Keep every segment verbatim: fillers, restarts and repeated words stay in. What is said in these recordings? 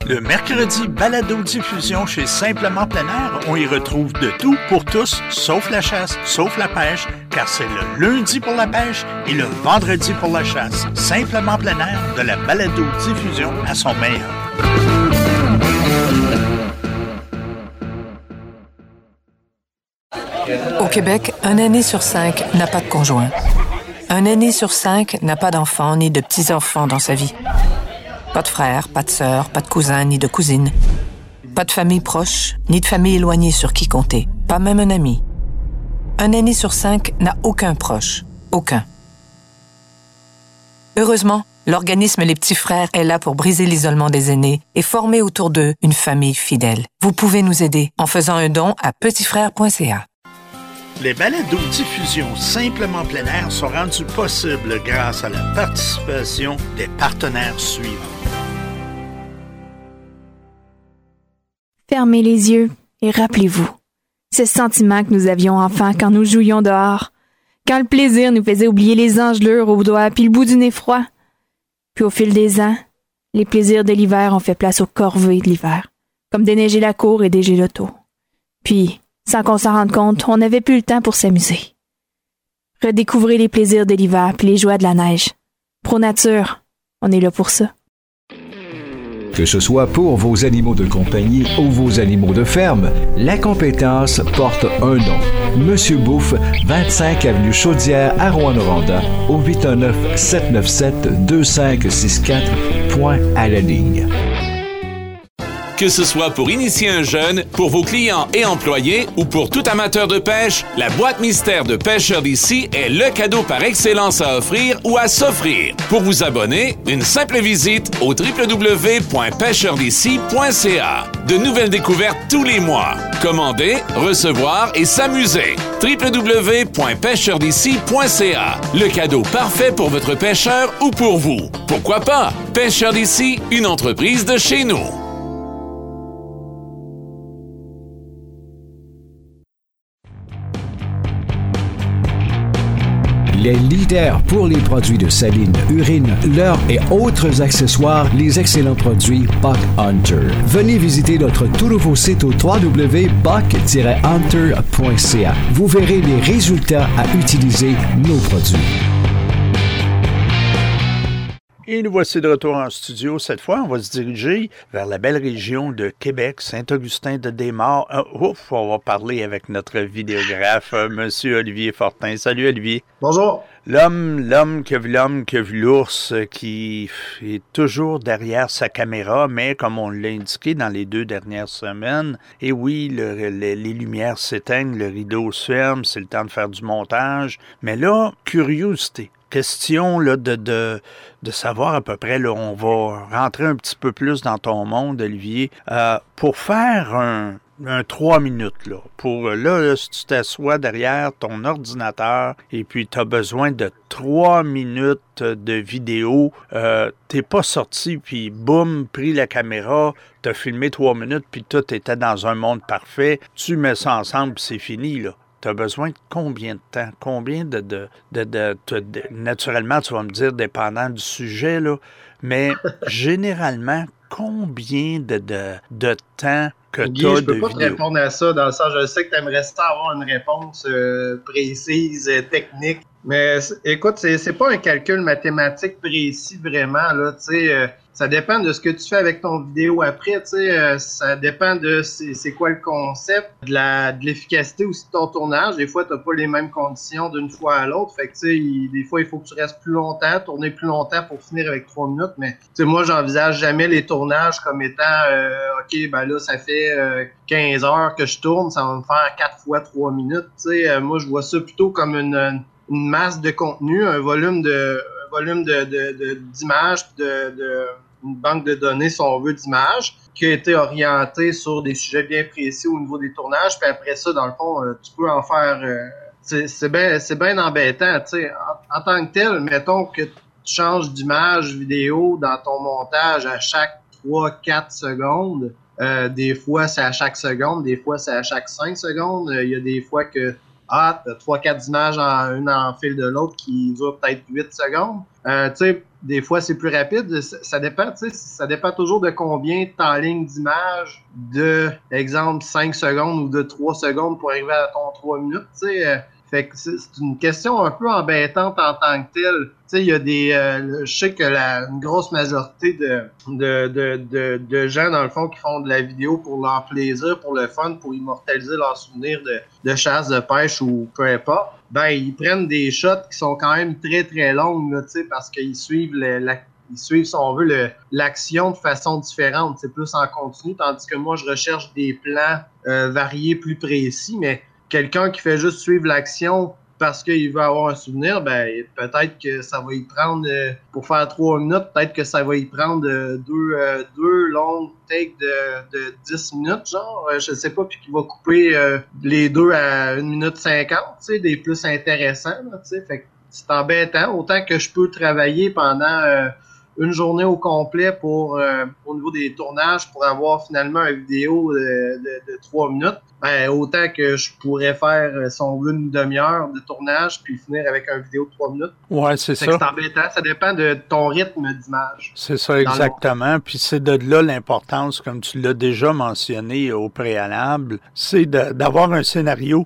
Le mercredi, balado-diffusion chez Simplement Plein Air. On y retrouve de tout pour tous, sauf la chasse, sauf la pêche, car c'est le lundi pour la pêche et le vendredi pour la chasse. Simplement Plein Air, de la balado-diffusion à son meilleur. Au Québec, un aîné sur cinq n'a pas de conjoint. Un aîné sur cinq n'a pas d'enfants ni de petits-enfants dans sa vie. Pas de frères, pas de sœurs, pas de cousins ni de cousines. Pas de famille proche, ni de famille éloignée sur qui compter. Pas même un ami. Un aîné sur cinq n'a aucun proche. Aucun. Heureusement, l'organisme Les Petits Frères est là pour briser l'isolement des aînés et former autour d'eux une famille fidèle. Vous pouvez nous aider en faisant un don à petit frère point c a. Les balados-diffusions Simplement Plein Air sont rendus possibles grâce à la participation des partenaires suivants. Fermez les yeux et rappelez-vous, ce sentiment que nous avions enfant quand nous jouions dehors, quand le plaisir nous faisait oublier les engelures aux doigts puis le bout du nez froid. Puis au fil des ans, les plaisirs de l'hiver ont fait place aux corvées de l'hiver, comme déneiger la cour et déger l'auto. Puis, sans qu'on s'en rende compte, on n'avait plus le temps pour s'amuser. Redécouvrez les plaisirs de l'hiver puis les joies de la neige. Pro Nature, on est là pour ça. Que ce soit pour vos animaux de compagnie ou vos animaux de ferme, la compétence porte un nom. Monsieur Bouffe, vingt-cinq avenue Chaudière à Rouyn-Noranda, au huit un neuf, sept neuf sept, deux cinq six quatre, point à la ligne. Que ce soit pour initier un jeune, pour vos clients et employés ou pour tout amateur de pêche, la boîte mystère de Pêcheurs d'ici est le cadeau par excellence à offrir ou à s'offrir. Pour vous abonner, une simple visite au w w w point pêcheurs d'ici point c a. De nouvelles découvertes tous les mois. Commander, recevoir et s'amuser. w w w point pêcheurs d'ici point c a. Le cadeau parfait pour votre pêcheur ou pour vous. Pourquoi pas? Pêcheurs d'ici, une entreprise de chez nous. Les leaders pour les produits de saline, urine, leurre et autres accessoires, les excellents produits Buck Hunter. Venez visiter notre tout nouveau site au w w w point buck tiret hunter point c a. Vous verrez les résultats à utiliser nos produits. Et nous voici de retour en studio. Cette fois, on va se diriger vers la belle région de Québec, Saint-Augustin-de-Desmaures. Uh, ouf, on va parler avec notre vidéographe, euh, M. Olivier Fortin. Salut, Olivier. Bonjour. L'homme, l'homme qui a vu l'homme, qui a vu l'ours, qui est toujours derrière sa caméra, mais comme on l'a indiqué dans les deux dernières semaines, et oui, le, le, les lumières s'éteignent, le rideau se ferme, c'est le temps de faire du montage. Mais là, curiosité. Question là, de, de, de savoir à peu près, là, on va rentrer un petit peu plus dans ton monde, Olivier, euh, pour faire un, un trois minutes, là, pour là, là, si tu t'assois derrière ton ordinateur et puis tu as besoin de trois minutes de vidéo, euh, t'es pas sorti, puis boum, pris la caméra, t'as filmé trois minutes, puis tout était dans un monde parfait, tu mets ça ensemble, puis c'est fini, là. Tu as besoin de combien de temps? Combien de, de, de, de, de, de... Naturellement, tu vas me dire, dépendant du sujet, là, mais généralement, combien de, de, de temps que tu as de vidéo? Je peux pas te répondre à ça, dans le sens, je sais que tu aimerais ça avoir une réponse euh, précise, euh, technique, mais écoute, c'est, c'est pas un calcul mathématique précis, vraiment, là, tu sais... Euh, ça dépend de ce que tu fais avec ton vidéo après, tu sais, euh, ça dépend de c'est, c'est quoi le concept, de, la, de l'efficacité aussi de ton tournage. Des fois, tu n'as pas les mêmes conditions d'une fois à l'autre, fait que tu sais, il, des fois, il faut que tu restes plus longtemps, tourner plus longtemps pour finir avec trois minutes, mais tu sais, moi, j'envisage jamais les tournages comme étant, euh, OK, ben là, ça fait euh, quinze heures que je tourne, ça va me faire quatre fois trois minutes, tu sais, euh, moi, je vois ça plutôt comme une, une masse de contenu, un volume de, un volume de, de, de, d'images, de, de une banque de données, si on veut, d'images, qui a été orientée sur des sujets bien précis au niveau des tournages. Puis après ça, dans le fond, euh, tu peux en faire... Euh, c'est, c'est bien c'est bien embêtant, tu sais. En, en tant que tel, mettons que tu changes d'image vidéo dans ton montage à chaque trois quatre secondes. Euh, des fois, c'est à chaque seconde. Des fois, c'est à chaque cinq secondes. Il euh, y a des fois que ah, t'as trois quatre images en une en fil de l'autre qui durent peut-être huit secondes. Euh, tu sais, des fois, c'est plus rapide. Ça, ça dépend, tu sais, ça dépend toujours de combien tu en ligne d'image de, exemple, cinq secondes ou de trois secondes pour arriver à ton trois minutes, tu sais. Euh, fait que c'est, c'est une question un peu embêtante en tant que telle. Tu sais, il y a des... Euh, je sais que la une grosse majorité de, de, de, de, de gens, dans le fond, qui font de la vidéo pour leur plaisir, pour le fun, pour immortaliser leurs souvenirs de, de chasse, de pêche ou peu importe, ben, ils prennent des shots qui sont quand même très, très longues, là, tu sais, parce qu'ils suivent le, la Ils suivent, si on veut, le, l'action de façon différente. C'est plus en continu, tandis que moi, je recherche des plans euh, variés, plus précis, mais quelqu'un qui fait juste suivre l'action parce qu'il veut avoir un souvenir, ben peut-être que ça va y prendre, euh, pour faire trois minutes, peut-être que ça va y prendre euh, deux, euh, deux longues takes de, de dix minutes, genre, euh, je sais pas, puis qu'il va couper euh, les deux à une minute cinquante, tu sais, des plus intéressants, tu sais, fait que c'est embêtant, autant que je peux travailler pendant euh, une journée au complet pour euh, au niveau des tournages pour avoir finalement une vidéo de, de, de trois minutes, ben, autant que je pourrais faire, si on veut, une demi-heure de tournage puis finir avec une vidéo de trois minutes. Ouais, c'est fait ça. Que c'est embêtant, ça dépend de ton rythme d'image. C'est ça, exactement. Puis c'est de là l'importance, comme tu l'as déjà mentionné au préalable, c'est de, d'avoir un scénario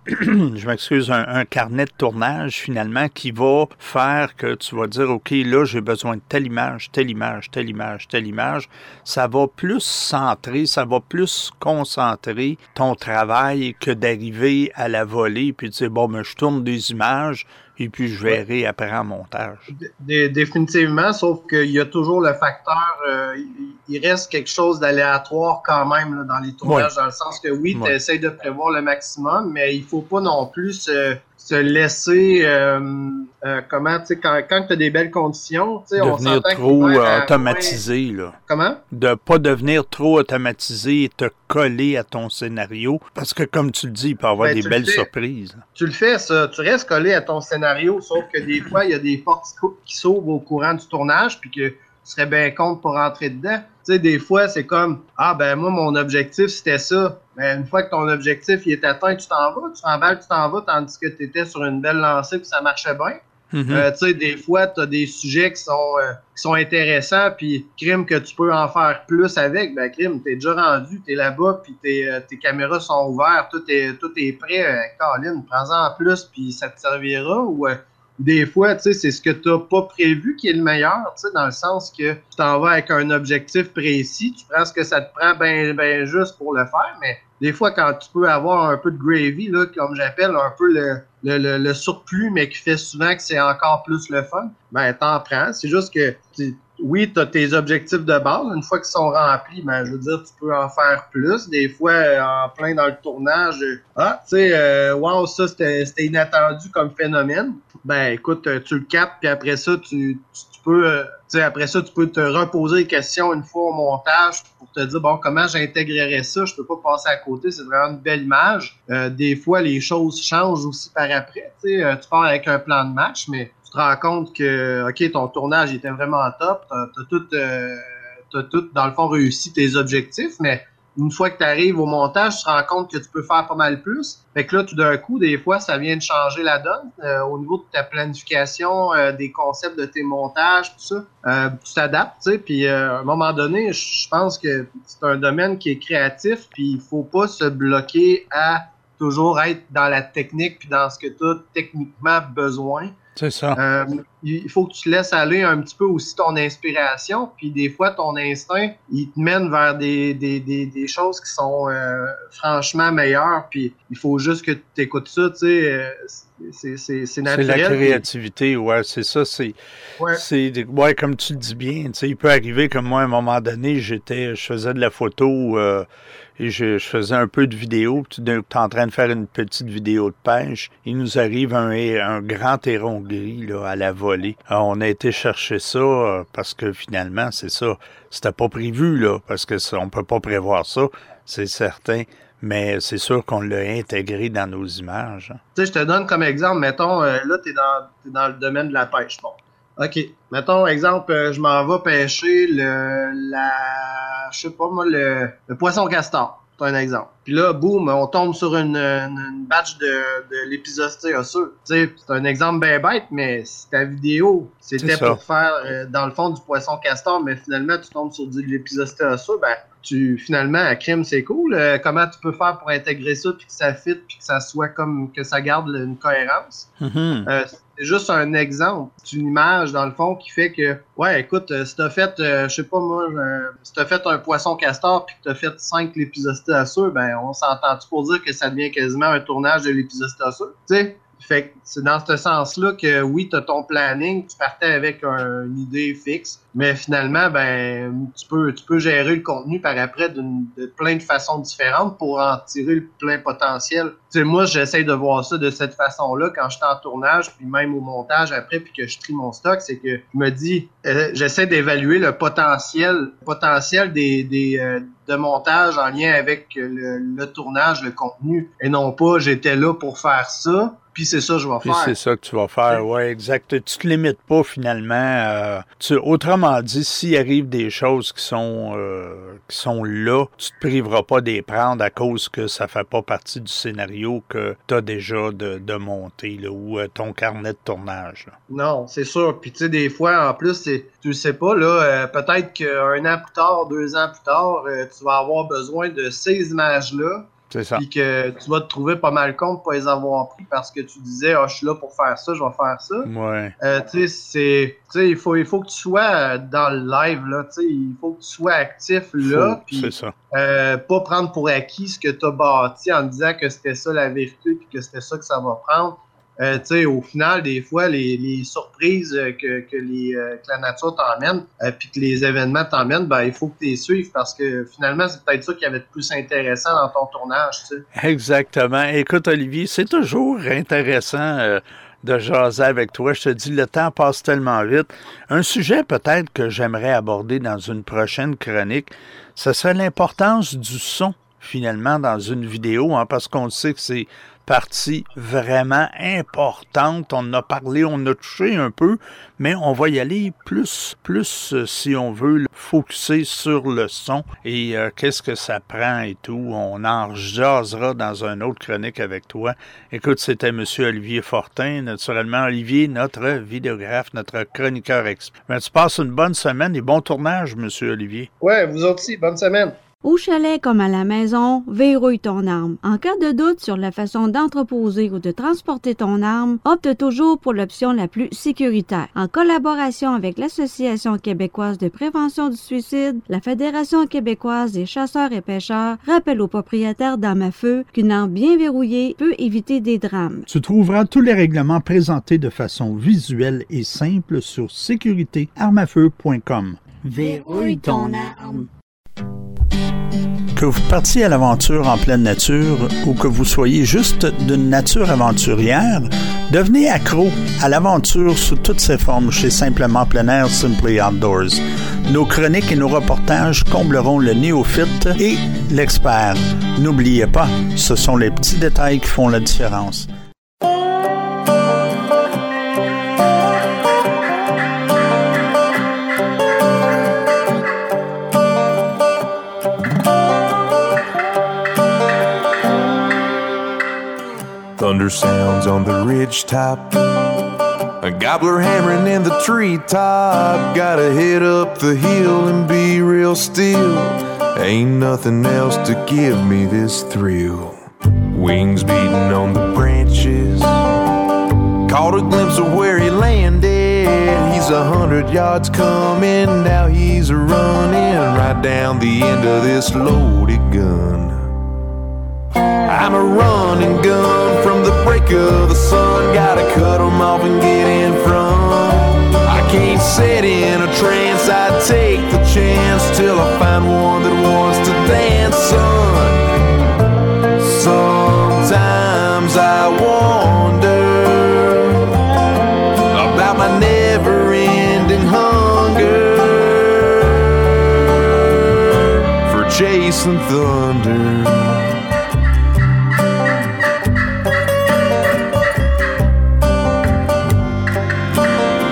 je m'excuse, un, un carnet de tournage, finalement, qui va faire que tu vas dire, OK, là, j'ai besoin de telle image, telle image, telle image, telle image. Ça va plus centrer, ça va plus concentrer ton travail que d'arriver à la volée puis de dire, bon, ben, je tourne des images et puis je verrai ouais. après en montage. D- définitivement, sauf qu'il y a toujours le facteur, euh, il reste quelque chose d'aléatoire quand même là, dans les tournages, ouais. dans le sens que oui, tu essaies de prévoir le maximum, mais il faut pas non plus se, se laisser, euh, euh, comment, tu sais, quand, quand tu as des belles conditions, tu sais, on devenir s'entend trop euh, automatisé, moins... là. Comment? De pas devenir trop automatisé et te coller à ton scénario, parce que comme tu le dis, il peut y avoir ben, des belles surprises. Tu le fais, ça. Tu restes collé à ton scénario, sauf que des fois, il y a des portes qui s'ouvrent au courant du tournage, puis que tu serais bien content pour rentrer dedans. Tu sais, des fois, c'est comme, ah, ben moi, mon objectif, c'était ça. Ben, une fois que ton objectif il est atteint, tu t'en vas, tu t'emballes, tu t'en vas, tandis que tu étais sur une belle lancée puis ça marchait bien. Mm-hmm. Euh, tu sais, des fois, tu as des sujets qui sont, euh, qui sont intéressants, puis crime que tu peux en faire plus avec, ben crime, t'es déjà rendu, t'es là-bas, puis tes, euh, tes caméras sont ouvertes, tout est, tout est prêt. Euh, Colin, prends-en en plus, puis ça te servira. Ou euh, des fois, tu sais, c'est ce que t'as pas prévu qui est le meilleur, tu sais, dans le sens que tu t'en vas avec un objectif précis, tu prends ce que ça te prend ben, ben juste pour le faire, mais des fois, quand tu peux avoir un peu de gravy, là, comme j'appelle, un peu le, le, le, le surplus, mais qui fait souvent que c'est encore plus le fun, ben t'en prends. C'est juste que, oui, tu as tes objectifs de base. Une fois qu'ils sont remplis, ben je veux dire, tu peux en faire plus. Des fois, en plein dans le tournage, ah, tu sais, euh, wow, ça, c'était, c'était inattendu comme phénomène. Ben écoute, tu le captes, puis après ça, tu, tu, tu peux... Euh, Tu sais, après ça, tu peux te reposer les questions une fois au montage pour te dire, bon, comment j'intégrerais ça? Je peux pas passer à côté, c'est vraiment une belle image. Euh, des fois, les choses changent aussi par après. Tu sais, euh, tu pars avec un plan de match, mais tu te rends compte que, OK, ton tournage était vraiment top, t'as, t'as tout, euh, t'as tout, dans le fond, réussi tes objectifs, mais une fois que tu arrives au montage, tu te rends compte que tu peux faire pas mal plus. Fait que là, tout d'un coup, des fois, ça vient de changer la donne euh, au niveau de ta planification, euh, des concepts de tes montages, tout ça. Euh, tu t'adaptes, tu sais, puis euh, à un moment donné, je pense que c'est un domaine qui est créatif, puis il faut pas se bloquer à toujours être dans la technique puis dans ce que tu as techniquement besoin. C'est ça. Euh, il faut que tu laisses aller un petit peu aussi ton inspiration, puis des fois, ton instinct, il te mène vers des, des, des, des choses qui sont euh, franchement meilleures, puis il faut juste que tu écoutes ça, tu sais, euh, c'est, c'est, c'est naturel. C'est la créativité, ouais, c'est ça, c'est, ouais. c'est, ouais, comme tu le dis bien, tu sais, il peut arriver comme moi, à un moment donné, j'étais, je faisais de la photo, euh, et je, je faisais un peu de vidéo, puis tu es en train de faire une petite vidéo de pêche, il nous arrive un, un grand héron gris, là, à la volée. Alors, on a été chercher ça, euh, parce que finalement, c'est ça, c'était pas prévu, là, parce que ça, on peut pas prévoir ça, c'est certain. Mais c'est sûr qu'on l'a intégré dans nos images. Hein. Tu sais, je te donne comme exemple, mettons, euh, là, tu es dans, t'es dans le domaine de la pêche. Bon, OK. Mettons, exemple, euh, je m'en vais pêcher le, la, je sais pas moi, le, le poisson castor. C'est un exemple. Puis là, boum, on tombe sur une, une, une batch de, de l'épisosté osseux. Tu sais, c'est un exemple bien bête, mais si ta vidéo, c'était pour faire, euh, dans le fond, du poisson castor, mais finalement, tu tombes sur de l'épisosté osseux, ben, tu, finalement, à crime, c'est cool. Euh, comment tu peux faire pour intégrer ça, puis que ça fit, puis que ça soit comme, que ça garde une cohérence? Mm-hmm. Euh, c'est juste un exemple. C'est une image, dans le fond, qui fait que, ouais, écoute, euh, si t'as fait, euh, je sais pas moi, euh, si t'as fait un poisson castor puis que t'as fait cinq l'épisosté osseux, ben, on s'entend-tu pour dire que ça devient quasiment un tournage de l'épisosté osseux? Tu sais? Fait que c'est dans ce sens-là que, oui, t'as ton planning, tu partais avec un, une idée fixe, mais finalement, ben, tu peux, tu peux gérer le contenu par après d'une, de plein de façons différentes pour en tirer le plein potentiel. Tu sais, moi, j'essaie de voir ça de cette façon-là quand je suis en tournage, puis même au montage après, puis que je trie mon stock, c'est que je me dis, euh, j'essaie d'évaluer le potentiel, le potentiel des, des, euh, de montage en lien avec le, le tournage, le contenu, et non pas j'étais là pour faire ça. Puis c'est ça que je vais Puis faire. c'est ça que tu vas faire, oui, exact. Tu te limites pas finalement. Euh, tu, autrement dit, s'il arrive des choses qui sont euh, qui sont là, tu te priveras pas d'y prendre à cause que ça fait pas partie du scénario que tu as déjà de, de monter, là, ou euh, ton carnet de tournage. Là. Non, c'est sûr. Puis tu sais, des fois, en plus, c'est, tu le sais pas, là, euh, peut-être qu'un an plus tard, deux ans plus tard, euh, tu vas avoir besoin de ces images-là. C'est ça. Puis que tu vas te trouver pas mal con de pas les avoir pris parce que tu disais, ah, oh, je suis là pour faire ça, je vais faire ça. Ouais. Euh, tu sais, c'est, tu sais, il faut, il faut que tu sois dans le live, là, tu sais, il faut que tu sois actif là. Puis, c'est ça. Euh, pas prendre pour acquis ce que tu as bâti en disant que c'était ça la vérité puis que c'était ça que ça va prendre. Euh, tu sais, au final, des fois, les, les surprises que, que, les, euh, que la nature t'emmène euh, puis que les événements t'emmènent, ben, il faut que tu les suives parce que finalement, c'est peut-être ça qui va être plus intéressant dans ton tournage, tu sais. Exactement. Écoute, Olivier, c'est toujours intéressant euh, de jaser avec toi. Je te dis, le temps passe tellement vite. Un sujet peut-être que j'aimerais aborder dans une prochaine chronique, ce serait l'importance du son, finalement, dans une vidéo, hein, parce qu'on sait que c'est partie vraiment importante. On en a parlé, on a touché un peu, mais on va y aller plus, plus euh, si on veut, le focuser sur le son et euh, qu'est-ce que ça prend et tout. On en jasera dans une autre chronique avec toi. Écoute, c'était M. Olivier Fortin, naturellement. Olivier, notre vidéographe, notre chroniqueur expert. Mais tu passes une bonne semaine et bon tournage, M. Olivier. Ouais, vous aussi, bonne semaine. Au chalet comme à la maison, verrouille ton arme. En cas de doute sur la façon d'entreposer ou de transporter ton arme, opte toujours pour l'option la plus sécuritaire. En collaboration avec l'Association québécoise de prévention du suicide, la Fédération québécoise des chasseurs et pêcheurs rappelle aux propriétaires d'armes à feu qu'une arme bien verrouillée peut éviter des drames. Tu trouveras tous les règlements présentés de façon visuelle et simple sur sécurité arme à feu point com. Verrouille ton arme. Que vous partiez à l'aventure en pleine nature ou que vous soyez juste d'une nature aventurière, devenez accro à l'aventure sous toutes ses formes chez Simplement Plein Air Simply Outdoors. Nos chroniques et nos reportages combleront le néophyte et l'expert. N'oubliez pas, ce sont les petits détails qui font la différence. Thunder sounds on the ridge top, a gobbler hammering in the treetop. Gotta head up the hill and be real still. Ain't nothing else to give me this thrill. Wings beating on the branches, caught a glimpse of where he landed. He's a hundred yards coming, now he's running right down the end of this loaded gun. I'm a running gun from the break of the sun. Gotta cut 'em off and get in front. I can't sit in a trance, I take the chance till I find one that wants to dance, son. Sometimes I wonder about my never-ending hunger for chasing thunder.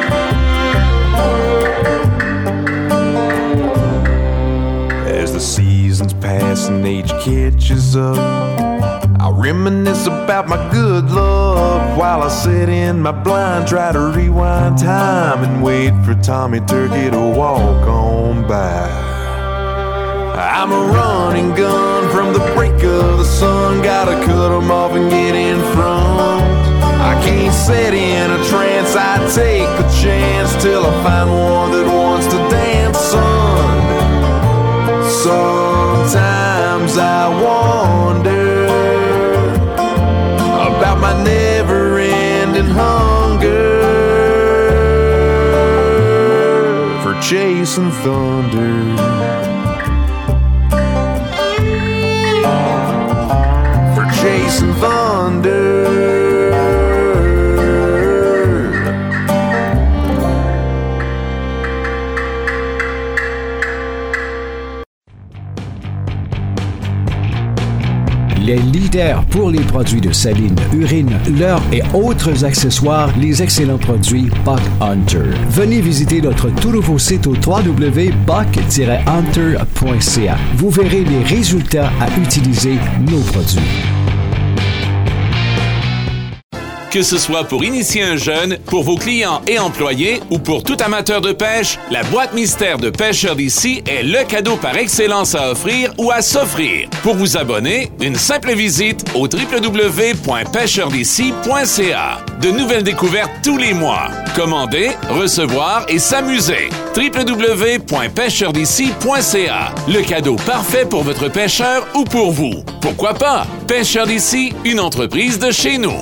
See seasons pass and age catches up, I reminisce about my good luck while I sit in my blind, try to rewind time and wait for Tommy Turkey to walk on by. I'm a running gun from the break of the sun, gotta cut 'em off and get in front. I can't sit in a trance, I take a chance till I find one that wants to dance, son. Sometimes I wonder about my never-ending hunger for chasing thunder, for chasing thunder. Les leaders pour les produits de saline, urine, leurre et autres accessoires, les excellents produits Buck Hunter. Venez visiter notre tout nouveau site au w w w point buck tiret hunter point c a. Vous verrez les résultats à utiliser nos produits. Que ce soit pour initier un jeune, pour vos clients et employés ou pour tout amateur de pêche, la boîte mystère de Pêcheurs d'ici est le cadeau par excellence à offrir ou à s'offrir. Pour vous abonner, une simple visite au w w w point pêcheurs d'ici point c a. De nouvelles découvertes tous les mois. Commander, recevoir et s'amuser. w w w point pêcheurs d'ici point c a. Le cadeau parfait pour votre pêcheur ou pour vous. Pourquoi pas? Pêcheurs d'ici, une entreprise de chez nous.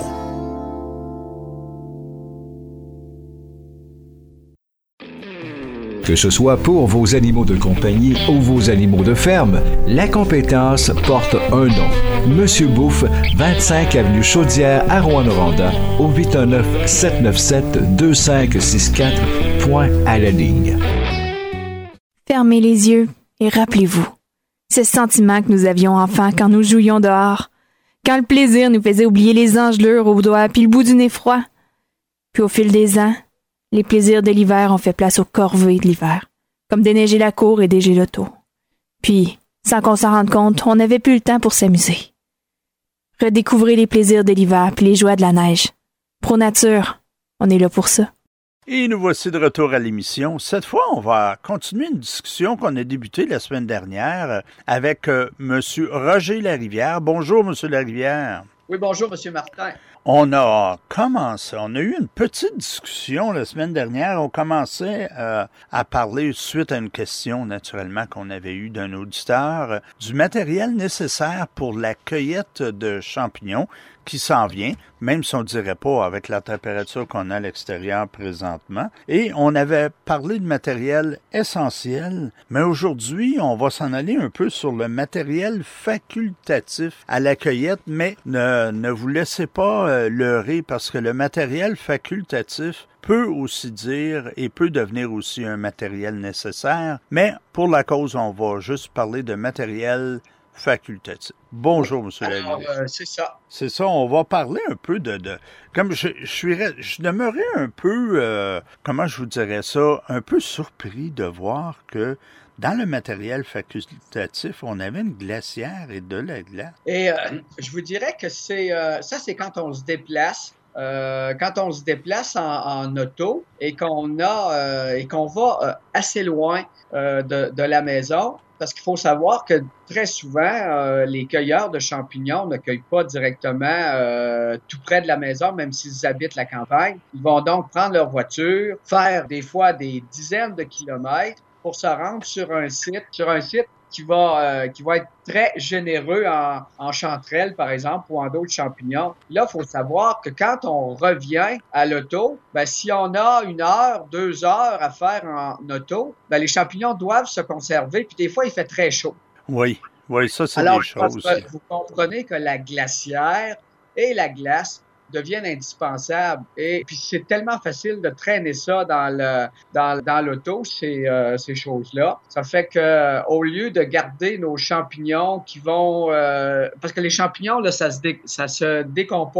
Que ce soit pour vos animaux de compagnie ou vos animaux de ferme, la compétence porte un nom. Monsieur Bouffe, vingt-cinq avenue Chaudière à Rouyn-Noranda, au huit un neuf, sept neuf sept, deux cinq six quatre, point à la ligne. Fermez les yeux et rappelez-vous, ce sentiment que nous avions enfant quand nous jouions dehors, quand le plaisir nous faisait oublier les engelures aux doigts puis le bout du nez froid. Puis au fil des ans, les plaisirs de l'hiver ont fait place aux corvées de l'hiver, comme déneiger la cour et déger l'auto. Puis, sans qu'on s'en rende compte, on n'avait plus le temps pour s'amuser. Redécouvrez les plaisirs de l'hiver puis les joies de la neige. Pro Nature, on est là pour ça. Et nous voici de retour à l'émission. Cette fois, on va continuer une discussion qu'on a débutée la semaine dernière avec euh, M. Roger Larivière. Bonjour, M. Larivière. Oui, bonjour, M. Martin. On a commencé, on a eu une petite discussion la semaine dernière. On commençait euh, à parler, suite à une question naturellement qu'on avait eue d'un auditeur, euh, du matériel nécessaire pour la cueillette de champignons qui s'en vient, même si on ne dirait pas avec la température qu'on a à l'extérieur présentement. Et on avait parlé de matériel essentiel, mais aujourd'hui, on va s'en aller un peu sur le matériel facultatif à la cueillette, mais ne, ne vous laissez pas euh, leurrer parce que le matériel facultatif peut aussi dire et peut devenir aussi un matériel nécessaire, mais pour la cause, on va juste parler de matériel facultatif. Bonjour, M. Larivière. Euh, c'est ça. C'est ça, on va parler un peu de... de comme je, je suis, je demeurais un peu, euh, comment je vous dirais ça, un peu surpris de voir que dans le matériel facultatif, on avait une glacière et de la glace. Et euh, je vous dirais que c'est euh, ça, c'est quand on se déplace. Euh, quand on se déplace en, en auto et qu'on a euh, et qu'on va euh, assez loin euh, de, de la maison, parce qu'il faut savoir que très souvent, euh, les cueilleurs de champignons ne cueillent pas directement euh, tout près de la maison, même s'ils habitent la campagne. Ils vont donc prendre leur voiture, faire des fois des dizaines de kilomètres pour se rendre sur un site, sur un site qui va euh, qui va être très généreux en, en chanterelles, par exemple, ou en d'autres champignons. Là, il faut savoir que quand on revient à l'auto, ben, si on a une heure, deux heures à faire en auto, ben, les champignons doivent se conserver, puis des fois, il fait très chaud. Oui, oui, ça, c'est Alors, des choses. Alors, vous comprenez que la glacière et la glace deviennent indispensables. Et puis, c'est tellement facile de traîner ça dans le dans, dans l'auto, ces, euh, ces choses-là. Ça fait que au lieu de garder nos champignons qui vont... Euh, parce que les champignons, là, ça se, dé, ça se décompose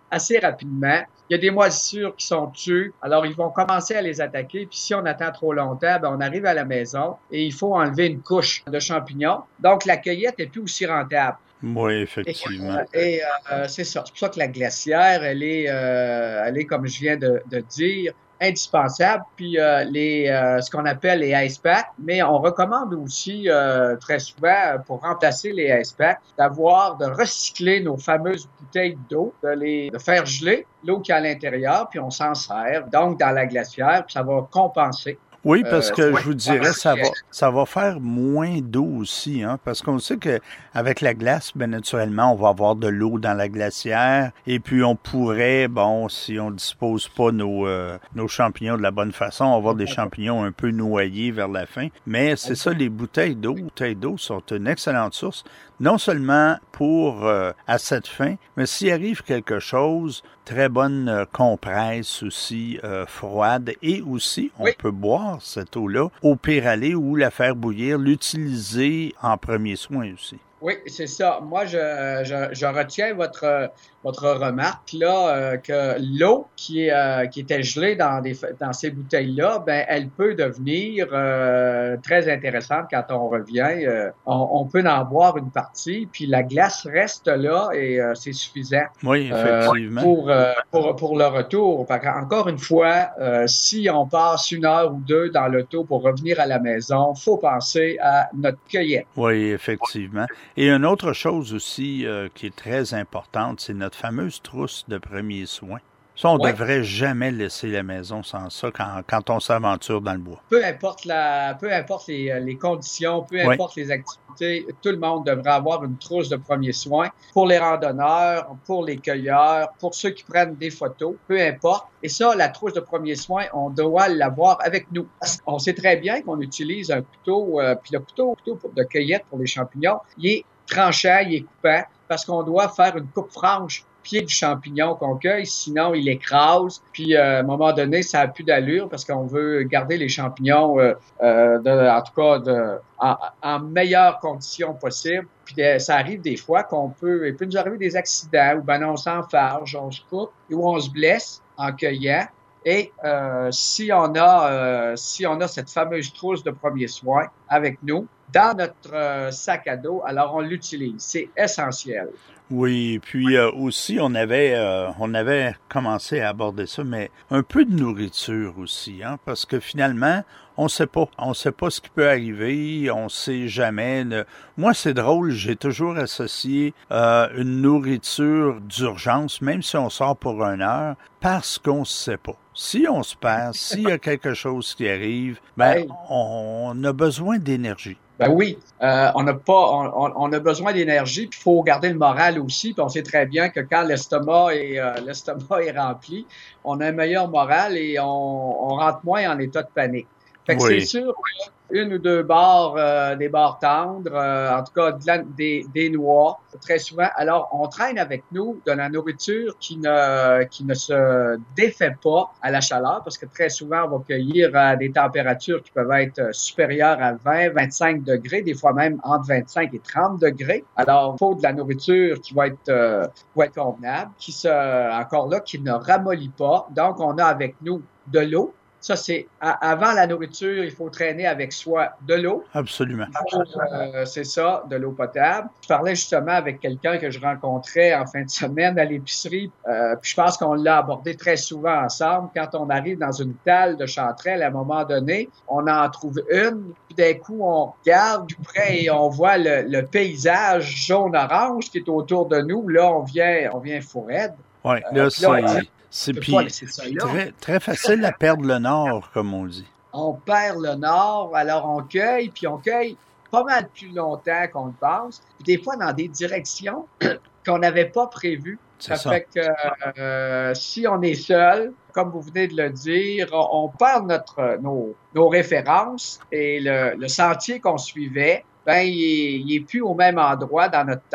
assez rapidement. Il y a des moisissures qui sont dessus, alors ils vont commencer à les attaquer. Puis si on attend trop longtemps, ben on arrive à la maison et il faut enlever une couche de champignons. Donc la cueillette est plus aussi rentable. Oui, effectivement. Et, et euh, c'est ça. C'est pour ça que la glacière, elle est, euh, elle est comme je viens de, de dire, indispensable. Puis euh, les, euh, ce qu'on appelle les ice packs, mais on recommande aussi euh, très souvent pour remplacer les ice packs d'avoir de recycler nos fameuses bouteilles d'eau, de les de faire geler l'eau qui est à l'intérieur, puis on s'en sert donc dans la glacière, puis ça va compenser. Oui, parce que euh, je vous dirais, ça va, ça va faire moins d'eau aussi, hein, parce qu'on sait que avec la glace, bien naturellement, on va avoir de l'eau dans la glacière, et puis on pourrait, bon, si on dispose pas nos euh, nos champignons de la bonne façon, on va avoir des champignons un peu noyés vers la fin. Mais c'est ça, les bouteilles d'eau, les bouteilles d'eau sont une excellente source, non seulement pour euh, à cette fin, mais s'il arrive quelque chose, très bonne euh, compresse aussi euh, froide, et aussi on oui. peut boire cette eau-là, au pire aller ou la faire bouillir, l'utiliser en premier soin aussi. Oui, c'est ça. Moi, je, je, je retiens votre votre remarque là euh, que l'eau qui est euh, qui était gelée dans des dans ces bouteilles-là, ben elle peut devenir euh, très intéressante quand on revient. Euh, on, on peut en boire une partie, puis la glace reste là et euh, c'est suffisant. Oui, effectivement. Euh, pour, euh, pour pour le retour. Encore une fois, euh, si on passe une heure ou deux dans l'auto pour revenir à la maison, faut penser à notre cueillette. Oui, effectivement. Et une autre chose aussi euh, qui est très importante, c'est notre fameuse trousse de premiers soins. Ça, on ne ouais. devrait jamais laisser la maison sans ça quand, quand on s'aventure dans le bois. Peu importe la, peu importe les, les conditions, peu ouais. importe les activités, tout le monde devrait avoir une trousse de premiers soins pour les randonneurs, pour les cueilleurs, pour ceux qui prennent des photos, peu importe. Et ça, la trousse de premiers soins, on doit l'avoir avec nous. On sait très bien qu'on utilise un couteau, euh, puis le couteau, couteau de cueillette pour les champignons, il est tranchant, il est coupant, parce qu'on doit faire une coupe franche pied du champignon qu'on cueille, sinon il écrase, puis euh, à un moment donné, ça n'a plus d'allure parce qu'on veut garder les champignons, euh, euh, de, en tout cas, de, en, en meilleures conditions possibles. Puis euh, ça arrive des fois qu'on peut, il peut nous arriver des accidents où ben on s'enfarge, on se coupe, ou on se blesse en cueillant. Et euh, si on a euh, si on a cette fameuse trousse de premiers soins avec nous dans notre euh, sac à dos, alors on l'utilise. C'est essentiel. Oui, puis euh, aussi on avait euh, on avait commencé à aborder ça, mais un peu de nourriture aussi, hein, parce que finalement on sait pas, on sait pas ce qui peut arriver, on sait jamais. Ne... Moi, c'est drôle, j'ai toujours associé euh, une nourriture d'urgence, même si on sort pour une heure, parce qu'on sait pas. Si on se perd, s'il y a quelque chose qui arrive, ben on, on a besoin d'énergie. Ben oui, euh, on n'a pas, on, on a besoin d'énergie, puis il faut garder le moral aussi. Puis on sait très bien que quand l'estomac est euh, l'estomac est rempli, on a un meilleur moral et on, on rentre moins en état de panique. Fait que oui. C'est sûr qu'une ou deux barres, euh, des barres tendres, euh, en tout cas de la, des, des noix, très souvent. Alors, on traîne avec nous de la nourriture qui ne qui ne se défait pas à la chaleur, parce que très souvent, on va cueillir à des températures qui peuvent être supérieures à vingt, vingt-cinq degrés, des fois même entre vingt-cinq et trente degrés. Alors, il faut de la nourriture qui va être, euh, qui va être convenable, qui se, encore là, qui ne ramollit pas. Donc, on a avec nous de l'eau. Ça, c'est à, avant la nourriture, il faut traîner avec soi de l'eau. Absolument. Euh, c'est ça, de l'eau potable. Je parlais justement avec quelqu'un que je rencontrais en fin de semaine à l'épicerie. Euh, puis je pense qu'on l'a abordé très souvent ensemble. Quand on arrive dans une talle de chanterelle, à un moment donné, on en trouve une. Puis d'un coup, on regarde plus près et on voit le, le paysage jaune-orange qui est autour de nous. Là, on vient, on vient fou raide. Oui, là, euh, c'est... Là, C'est puis très, très facile à perdre le nord, comme on dit. On perd le nord, alors on cueille, puis on cueille pas mal plus longtemps qu'on le pense. Puis des fois, dans des directions qu'on n'avait pas prévues. Ça, ça fait que euh, si on est seul, comme vous venez de le dire, on perd notre nos, nos références et le, le sentier qu'on suivait, ben il est, il est plus au même endroit dans notre tête.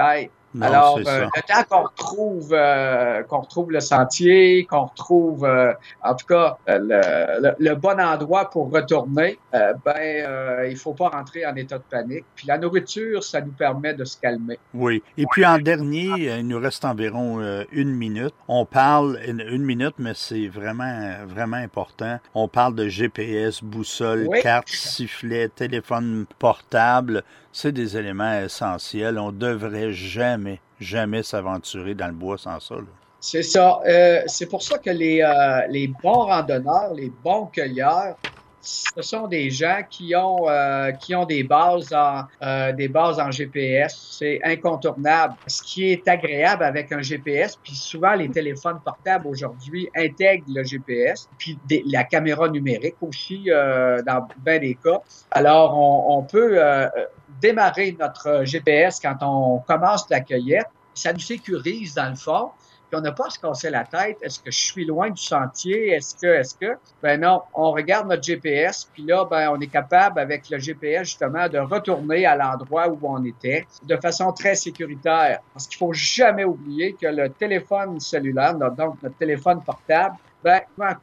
Non, Alors, c'est euh, ça. le temps qu'on retrouve, euh, qu'on retrouve le sentier, qu'on retrouve, euh, en tout cas, euh, le, le, le bon endroit pour retourner, euh, ben, euh, il faut pas rentrer en état de panique. Puis la nourriture, ça nous permet de se calmer. Oui. Et puis en dernier, il nous reste environ euh, une minute. On parle, une, une minute, mais c'est vraiment, vraiment important. On parle de G P S, boussole, Oui. carte, sifflet, téléphone portable. C'est des éléments essentiels. On devrait jamais, jamais s'aventurer dans le bois sans ça, là. C'est ça. Euh, c'est pour ça que les, euh, les bons randonneurs, les bons cueilleurs, ce sont des gens qui ont euh, qui ont des bases en euh, des bases en G P S. C'est incontournable. Ce qui est agréable avec un G P S, puis souvent les téléphones portables aujourd'hui intègrent le G P S, puis des, la caméra numérique aussi euh, dans bien des cas. Alors on, on peut euh, démarrer notre G P S quand on commence la cueillette. Ça nous sécurise dans le fond. Puis on n'a pas à se casser la tête. Est-ce que je suis loin du sentier? Est-ce que, est-ce que? Ben non, on regarde notre G P S, puis là, ben, on est capable, avec le G P S, justement, de retourner à l'endroit où on était de façon très sécuritaire. Parce qu'il faut jamais oublier que le téléphone cellulaire, donc notre téléphone portable, ben,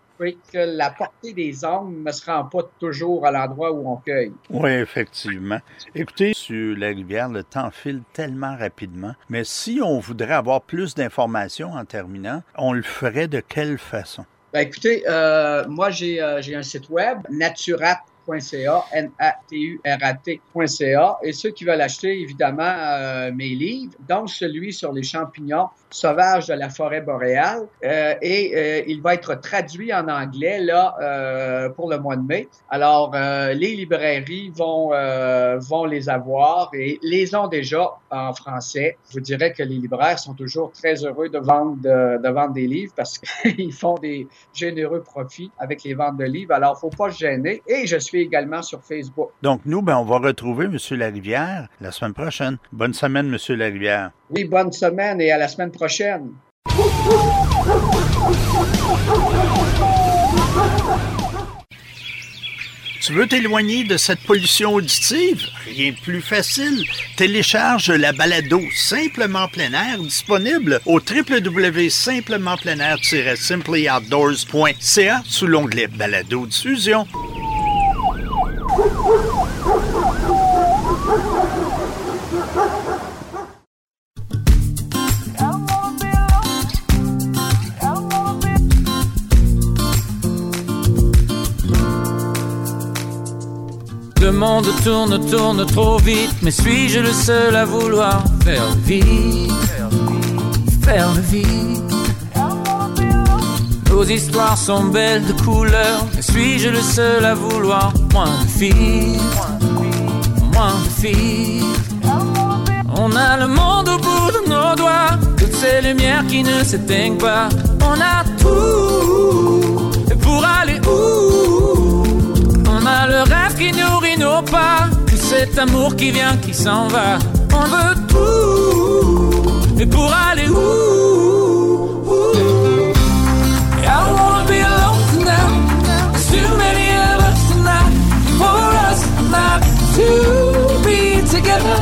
que la portée des ondes ne se rend pas toujours à l'endroit où on cueille. Oui, effectivement. Écoutez, sur la rivière, le temps file tellement rapidement, mais si on voudrait avoir plus d'informations en terminant, on le ferait de quelle façon? Ben, écoutez, euh, moi, j'ai, euh, j'ai un site web, naturat point c a, N A T U R A T point C A, et ceux qui veulent acheter, évidemment, euh, mes livres, dont celui sur les champignons sauvages de la forêt boréale, euh, et euh, il va être traduit en anglais, là, euh, pour le mois de mai. Alors, euh, les librairies vont euh, vont les avoir et les ont déjà en français. Je vous dirais que les libraires sont toujours très heureux de vendre de, de vendre des livres parce qu'ils font des généreux profits avec les ventes de livres. Alors, faut pas se gêner. Et je suis également sur Facebook. Donc, nous, ben, on va retrouver M. Larivière la semaine prochaine. Bonne semaine, M. Larivière. Oui, bonne semaine et à la semaine prochaine. Tu veux t'éloigner de cette pollution auditive? Rien de plus facile. Télécharge la balado Simplement plein air disponible au w w w point simplement plein air tiret simply outdoors point c a sous l'onglet balado diffusion. Le monde tourne, tourne trop vite, mais suis-je le seul à vouloir faire le vide, faire le vide? Nos histoires sont belles de couleurs, mais suis-je le seul à vouloir moins de filles, moins de filles? On a le monde au bout de nos doigts, toutes ces lumières qui ne s'éteignent pas. On a tout, et pour aller où? On a le rêve qui nourrit nos pas, tout cet amour qui vient, qui s'en va. On veut tout, et pour aller où? I wanna be alone tonight. There's too many of us tonight for us not to be together.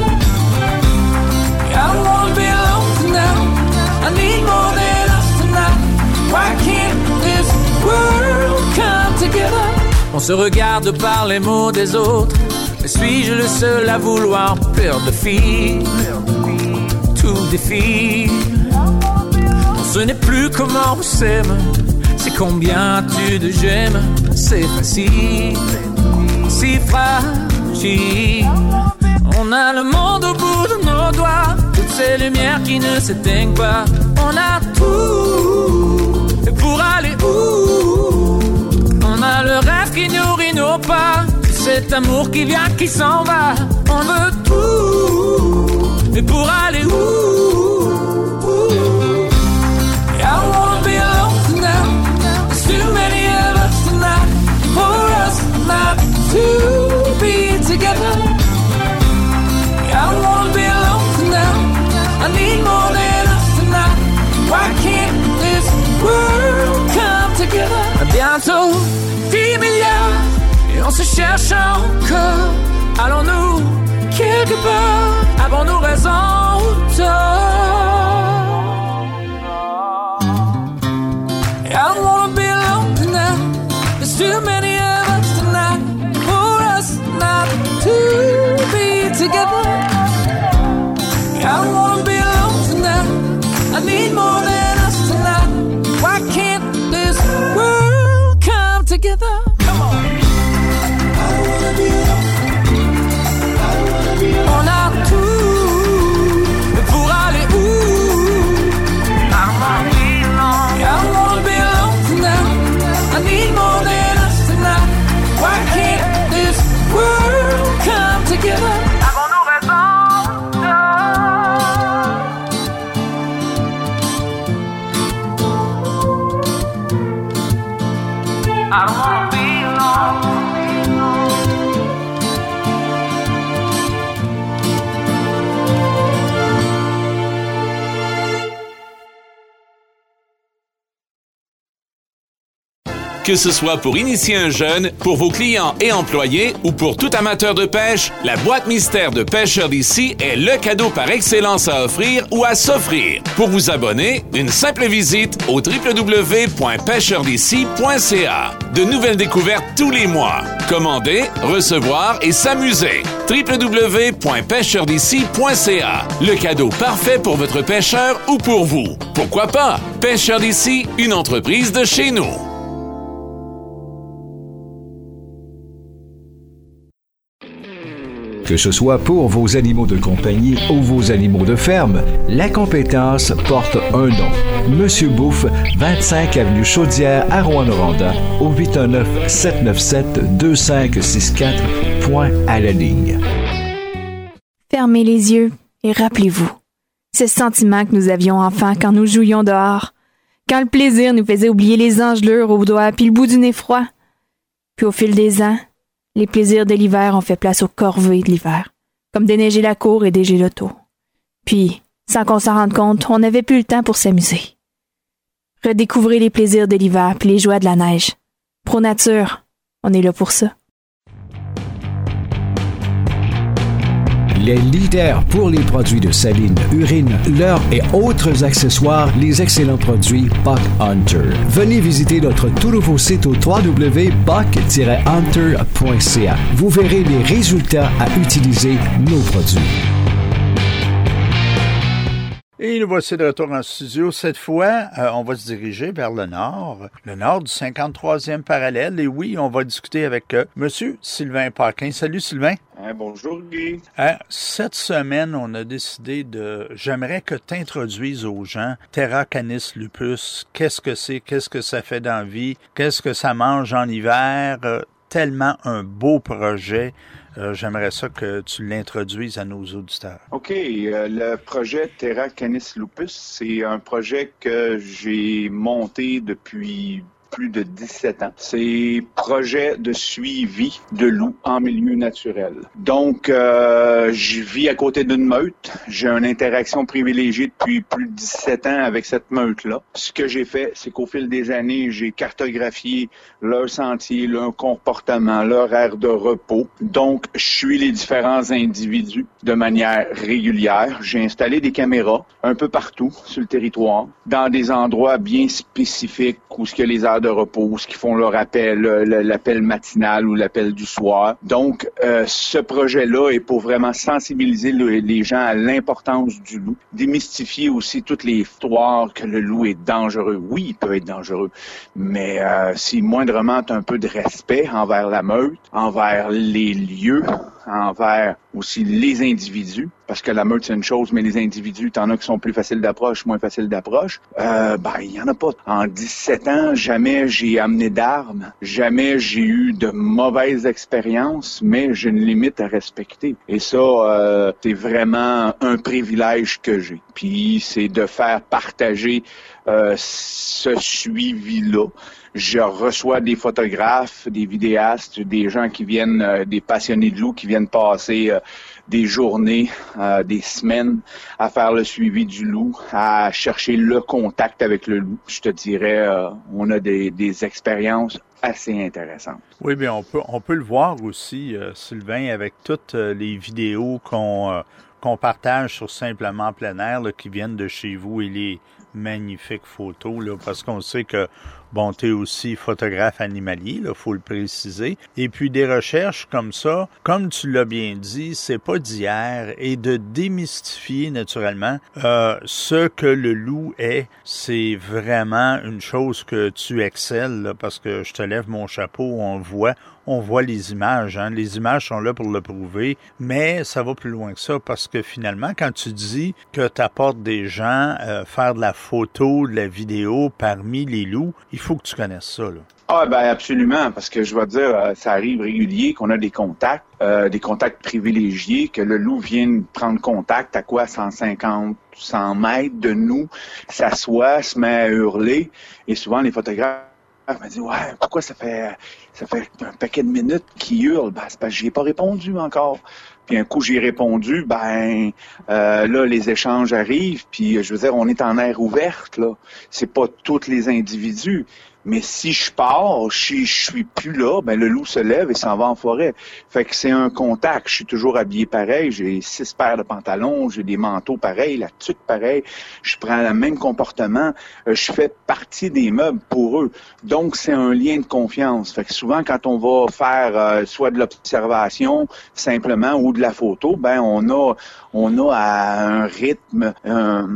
I wanna be alone tonight. I need more than us tonight. Why can't this world come together? On se regarde par les mots des autres, mais suis-je le seul à vouloir perdre le fil? Tout défile. Non, ce n'est plus comment on s'aime, c'est combien tu de j'aime. C'est facile, si fragile. On a le monde au bout de nos doigts, toutes ces lumières qui ne s'éteignent pas. On a tout, et pour aller où? On a le rêve qui nourrit nos pas, cet amour qui vient, qui s'en va. On veut tout, et pour aller où? I wanna be alone tonight. There's too many of us tonight for us not to be together. I wanna be alone tonight. I need more than us tonight. Why can't this world come together? Bientôt dix milliards et on se cherche encore. Allons-nous quelque part? Avons-nous raison ou tort? Que ce soit pour initier un jeune, pour vos clients et employés ou pour tout amateur de pêche, la boîte mystère de Pêcheurs d'ici est le cadeau par excellence à offrir ou à s'offrir. Pour vous abonner, une simple visite au w w w point pêcheurs d'ici point c a. De nouvelles découvertes tous les mois. Commander, recevoir et s'amuser. w w w point pêcheurs d'ici point c a. Le cadeau parfait pour votre pêcheur ou pour vous. Pourquoi pas? Pêcheurs d'ici, une entreprise de chez nous. Que ce soit pour vos animaux de compagnie ou vos animaux de ferme, la compétence porte un nom. Monsieur Bouffe, vingt-cinq avenue Chaudière à Rouyn-Noranda, au huit un neuf, sept neuf sept, deux cinq six quatre, point à la ligne. Fermez les yeux et rappelez-vous, ce sentiment que nous avions enfant quand nous jouions dehors, quand le plaisir nous faisait oublier les engelures aux doigts puis le bout du nez froid. Puis au fil des ans, les plaisirs de l'hiver ont fait place aux corvées de l'hiver, comme déneiger la cour et déger l'auto. Puis, sans qu'on s'en rende compte, on n'avait plus le temps pour s'amuser. Redécouvrez les plaisirs de l'hiver puis les joies de la neige. Pro Nature, on est là pour ça. Les leaders pour les produits de saline, urine, leurre et autres accessoires, les excellents produits Buck Hunter. Venez visiter notre tout nouveau site au w w w point buck tiret hunter point c a. Vous verrez les résultats à utiliser nos produits. Et nous voici de retour en studio. Cette fois, euh, on va se diriger vers le nord, le nord du cinquante-troisième parallèle. Et oui, on va discuter avec euh, Monsieur Sylvain Paquin. Salut Sylvain. Hein, bonjour Guy. Hein, cette semaine, on a décidé de... J'aimerais que tu introduises aux gens Terra Canis lupus. Qu'est-ce que c'est? Qu'est-ce que ça fait dans la vie? Qu'est-ce que ça mange en hiver? Euh, tellement un beau projet. Euh, j'aimerais ça que tu l'introduises à nos auditeurs. OK. Euh, le projet Terra Canis lupus, c'est un projet que j'ai monté depuis plus de dix-sept ans. C'est projet de suivi de loups en milieu naturel. Donc, euh, je vis à côté d'une meute. J'ai une interaction privilégiée depuis plus de dix-sept ans avec cette meute-là. Ce que j'ai fait, c'est qu'au fil des années, j'ai cartographié leur sentier, leur comportement, leur aire de repos. Donc, je suis les différents individus de manière régulière. J'ai installé des caméras un peu partout sur le territoire, dans des endroits bien spécifiques où ce que les aires de repos, ce qui font leur appel, l'appel matinal ou l'appel du soir. Donc, euh, ce projet-là est pour vraiment sensibiliser le, les gens à l'importance du loup, démystifier aussi toutes les histoires que le loup est dangereux. Oui, il peut être dangereux, mais euh, si moindrement tu as un peu de respect envers la meute, envers les lieux, envers aussi les individus, parce que la meute, c'est une chose, mais les individus, t'en as qui sont plus faciles d'approche, moins faciles d'approche. Euh, ben, il y en a pas. En dix-sept ans, jamais j'ai amené d'armes, jamais j'ai eu de mauvaises expériences, mais j'ai une limite à respecter. Et ça, euh, c'est vraiment un privilège que j'ai. Puis, c'est de faire partager euh, ce suivi-là. Je reçois des photographes, des vidéastes, des gens qui viennent, euh, des passionnés de loup qui viennent passer euh, des journées, euh, des semaines à faire le suivi du loup, à chercher le contact avec le loup. Je te dirais, euh, on a des, des expériences assez intéressantes. Oui, bien, on peut, on peut le voir aussi, euh, Sylvain, avec toutes euh, les vidéos qu'on, euh, qu'on partage sur Simplement Plein Air, là, qui viennent de chez vous, et les magnifiques photos, là, parce qu'on sait que bon, tu es aussi photographe animalier, il faut le préciser. Et puis des recherches comme ça, comme tu l'as bien dit, c'est pas d'hier. Et de démystifier naturellement euh, ce que le loup est, c'est vraiment une chose que tu excelles, là, parce que je te lève mon chapeau, on voit, on voit les images. Hein. Les images sont là pour le prouver, mais ça va plus loin que ça, parce que finalement, quand tu dis que tu apportes des gens euh, faire de la photo, de la vidéo parmi les loups, il faut que tu connaisses ça, là. Ah ben absolument, parce que je vais dire, ça arrive régulier qu'on a des contacts, euh, des contacts privilégiés, que le loup vienne prendre contact à quoi, cent cinquante, cent mètres de nous, s'assoit, se met à hurler, et souvent les photographes me disent, ouais, pourquoi ça fait ça fait un paquet de minutes qu'il hurle? Ben c'est parce que j'y ai pas répondu encore. Puis un coup j'ai répondu, ben euh, là les échanges arrivent, puis je veux dire on est en aire ouverte là, c'est pas tous les individus, Mais si je pars, si je suis plus là, ben le loup se lève et s'en va en forêt. Fait que c'est un contact. Je suis toujours habillé pareil. J'ai six paires de pantalons, j'ai des manteaux pareils, la tuque pareille. Je prends le même comportement. Je fais partie des meubles pour eux. Donc, c'est un lien de confiance. Fait que souvent, quand on va faire euh, soit de l'observation simplement ou de la photo, ben on a on a un rythme, un,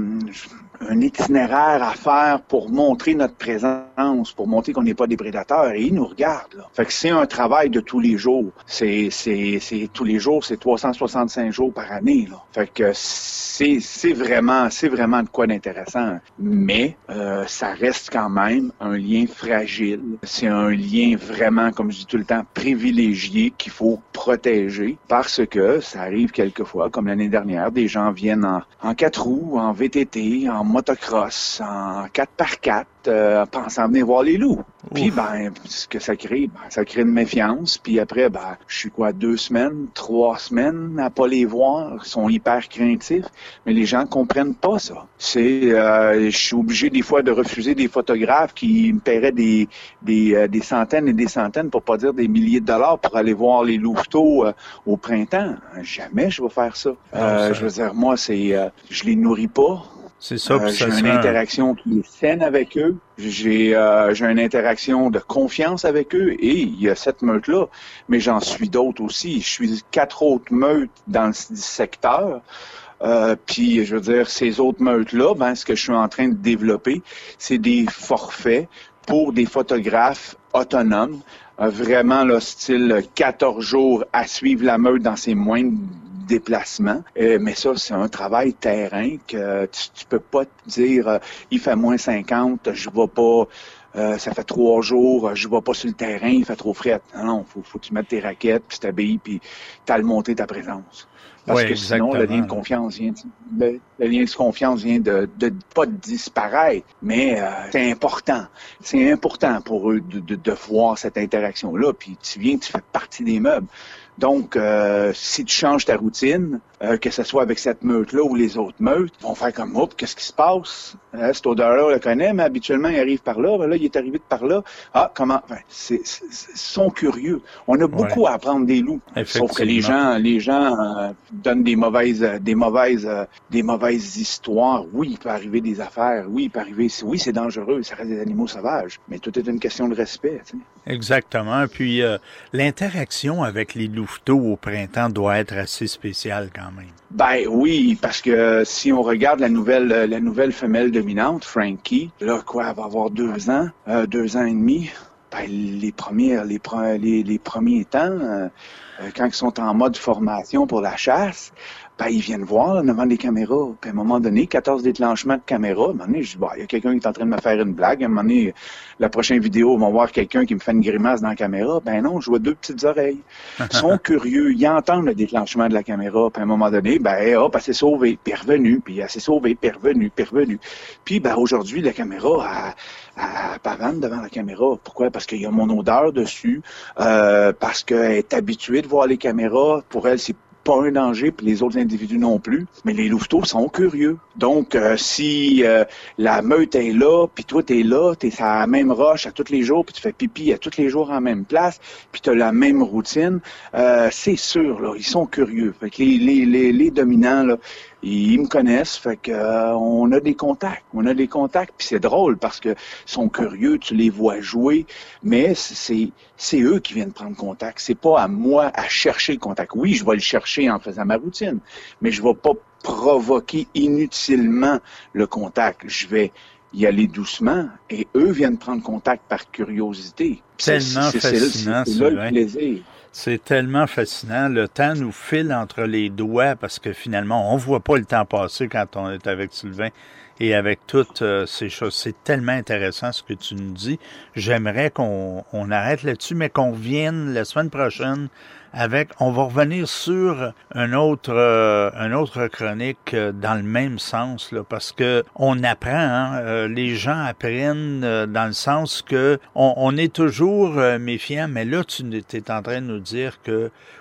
un itinéraire à faire pour montrer notre présence, pour montrer qu'on n'est pas des prédateurs. Et ils nous regardent, là. Fait que c'est un travail de tous les jours. C'est, c'est, c'est tous les jours, c'est trois cent soixante-cinq jours par année, là. Fait que c'est, c'est vraiment, c'est vraiment de quoi d'intéressant. Mais, euh, ça reste quand même un lien fragile. C'est un lien vraiment, comme je dis tout le temps, privilégié qu'il faut protéger parce que ça arrive quelquefois, comme l'année dernière, des gens viennent en, en quatre roues, en V T T, en motocross, en quatre par quatre, euh, pensant venir voir les loups. Ouf. Puis, ben, ce que ça crée, ben, ça crée une méfiance. Puis après, ben, je suis quoi, deux semaines, trois semaines à pas les voir. Ils sont hyper craintifs. Mais les gens comprennent pas ça. C'est, euh, je suis obligé des fois de refuser des photographes qui me paieraient des, des, euh, des centaines et des centaines, pour pas dire des milliers de dollars, pour aller voir les louveteaux euh, au printemps. Jamais je vais faire ça. Euh, ça... Je veux dire, moi, c'est, euh, je les nourris pas. C'est ça, euh, j'ai une interaction qui est saine avec eux. J'ai, euh, j'ai une interaction de confiance avec eux. Et il y a cette meute-là, mais j'en suis d'autres aussi. Je suis quatre autres meutes dans le secteur. Euh, puis, je veux dire, ces autres meutes-là, ben, ce que je suis en train de développer, c'est des forfaits pour des photographes autonomes. Euh, vraiment, là, style quatorze jours à suivre la meute dans ses moindres déplacement. Euh, mais ça, c'est un travail terrain que tu, tu peux pas te dire euh, il fait moins cinquante, je vais pas, euh, ça fait trois jours, je vais pas sur le terrain, il fait trop fret. Non, non, faut, faut que tu mettes tes raquettes, puis t'habilles, puis t'as le monter ta présence. Parce oui, que exactement. sinon, le lien de confiance vient de, le, le lien de confiance vient de, de pas de disparaître, mais euh, c'est important. C'est important pour eux de, de, de voir cette interaction-là. Puis tu viens, tu fais partie des meubles. Donc, euh, si tu changes ta routine, euh, que ce soit avec cette meute-là ou les autres meutes, ils vont faire comme, oups, qu'est-ce qui se passe? Euh, cette odeur-là, on la connaît, mais habituellement, il arrive par là. Ben là, il est arrivé de par là. Ah, comment? Enfin, c'est, c'est, ils sont curieux. On a beaucoup ouais. à apprendre des loups. Sauf que les gens, les gens euh, donnent des mauvaises, des mauvaises, euh, des mauvaises histoires. Oui, il peut arriver des affaires. Oui, il peut arriver. Oui, c'est dangereux. Ça reste des animaux sauvages. Mais tout est une question de respect. Tu sais. Exactement. Puis euh, l'interaction avec les louveteaux au printemps doit être assez spéciale quand même. Ben oui, parce que si on regarde la nouvelle la nouvelle femelle dominante, Frankie, là quoi, elle va avoir deux ans, euh, deux ans et demi. Ben les premiers les les, les premiers temps, euh, quand ils sont en mode formation pour la chasse, ben, ils viennent voir là, devant les caméras. Puis à un moment donné, quatorze déclenchements de caméras. À un moment donné, je dis, bah, il y a quelqu'un qui est en train de me faire une blague. À un moment donné, la prochaine vidéo, on va voir quelqu'un qui me fait une grimace dans la caméra. Ben non, je vois deux petites oreilles. Ils sont curieux, ils entendent le déclenchement de la caméra. Puis à un moment donné, ben hop, elle s'est sauvée, puis elle est revenue, puis elle s'est sauvée, puis elle est revenue, puis elle est revenue. Puis ben aujourd'hui, la caméra, elle, elle pavane devant la caméra. Pourquoi? Parce qu'il y a mon odeur dessus, euh, parce qu'elle est habituée de voir les caméras. Pour elle, c'est pas un danger, puis les autres individus non plus. Mais les louveteaux sont curieux. Donc, euh, si euh, la meute est là, puis toi, t'es là, t'es sur la même roche à tous les jours, puis tu fais pipi à tous les jours en même place, puis t'as la même routine, euh, c'est sûr, là, ils sont curieux. Fait que les, les, les, les dominants, là, ils me connaissent, fait que euh, on a des contacts, on a des contacts, puis c'est drôle parce que ils sont curieux, tu les vois jouer, mais c'est c'est eux qui viennent prendre contact, c'est pas à moi à chercher le contact. Oui, je vais le chercher en faisant ma routine, mais je vais pas provoquer inutilement le contact. Je vais y aller doucement et eux viennent prendre contact par curiosité. Tellement c'est, fascinant, c'est, c'est, c'est là le plaisir. C'est tellement fascinant. Le temps nous file entre les doigts parce que finalement, on voit pas le temps passer quand on est avec Sylvain et avec toutes euh, ces choses. C'est tellement intéressant ce que tu nous dis. J'aimerais qu'on on arrête là-dessus, mais qu'on revienne la semaine prochaine avec, on va revenir sur un autre, euh, un autre chronique euh, dans le même sens, là, parce que on apprend, hein, euh, les gens apprennent euh, dans le sens que on, on est toujours euh, méfiant, mais là, tu es en train de nous dire que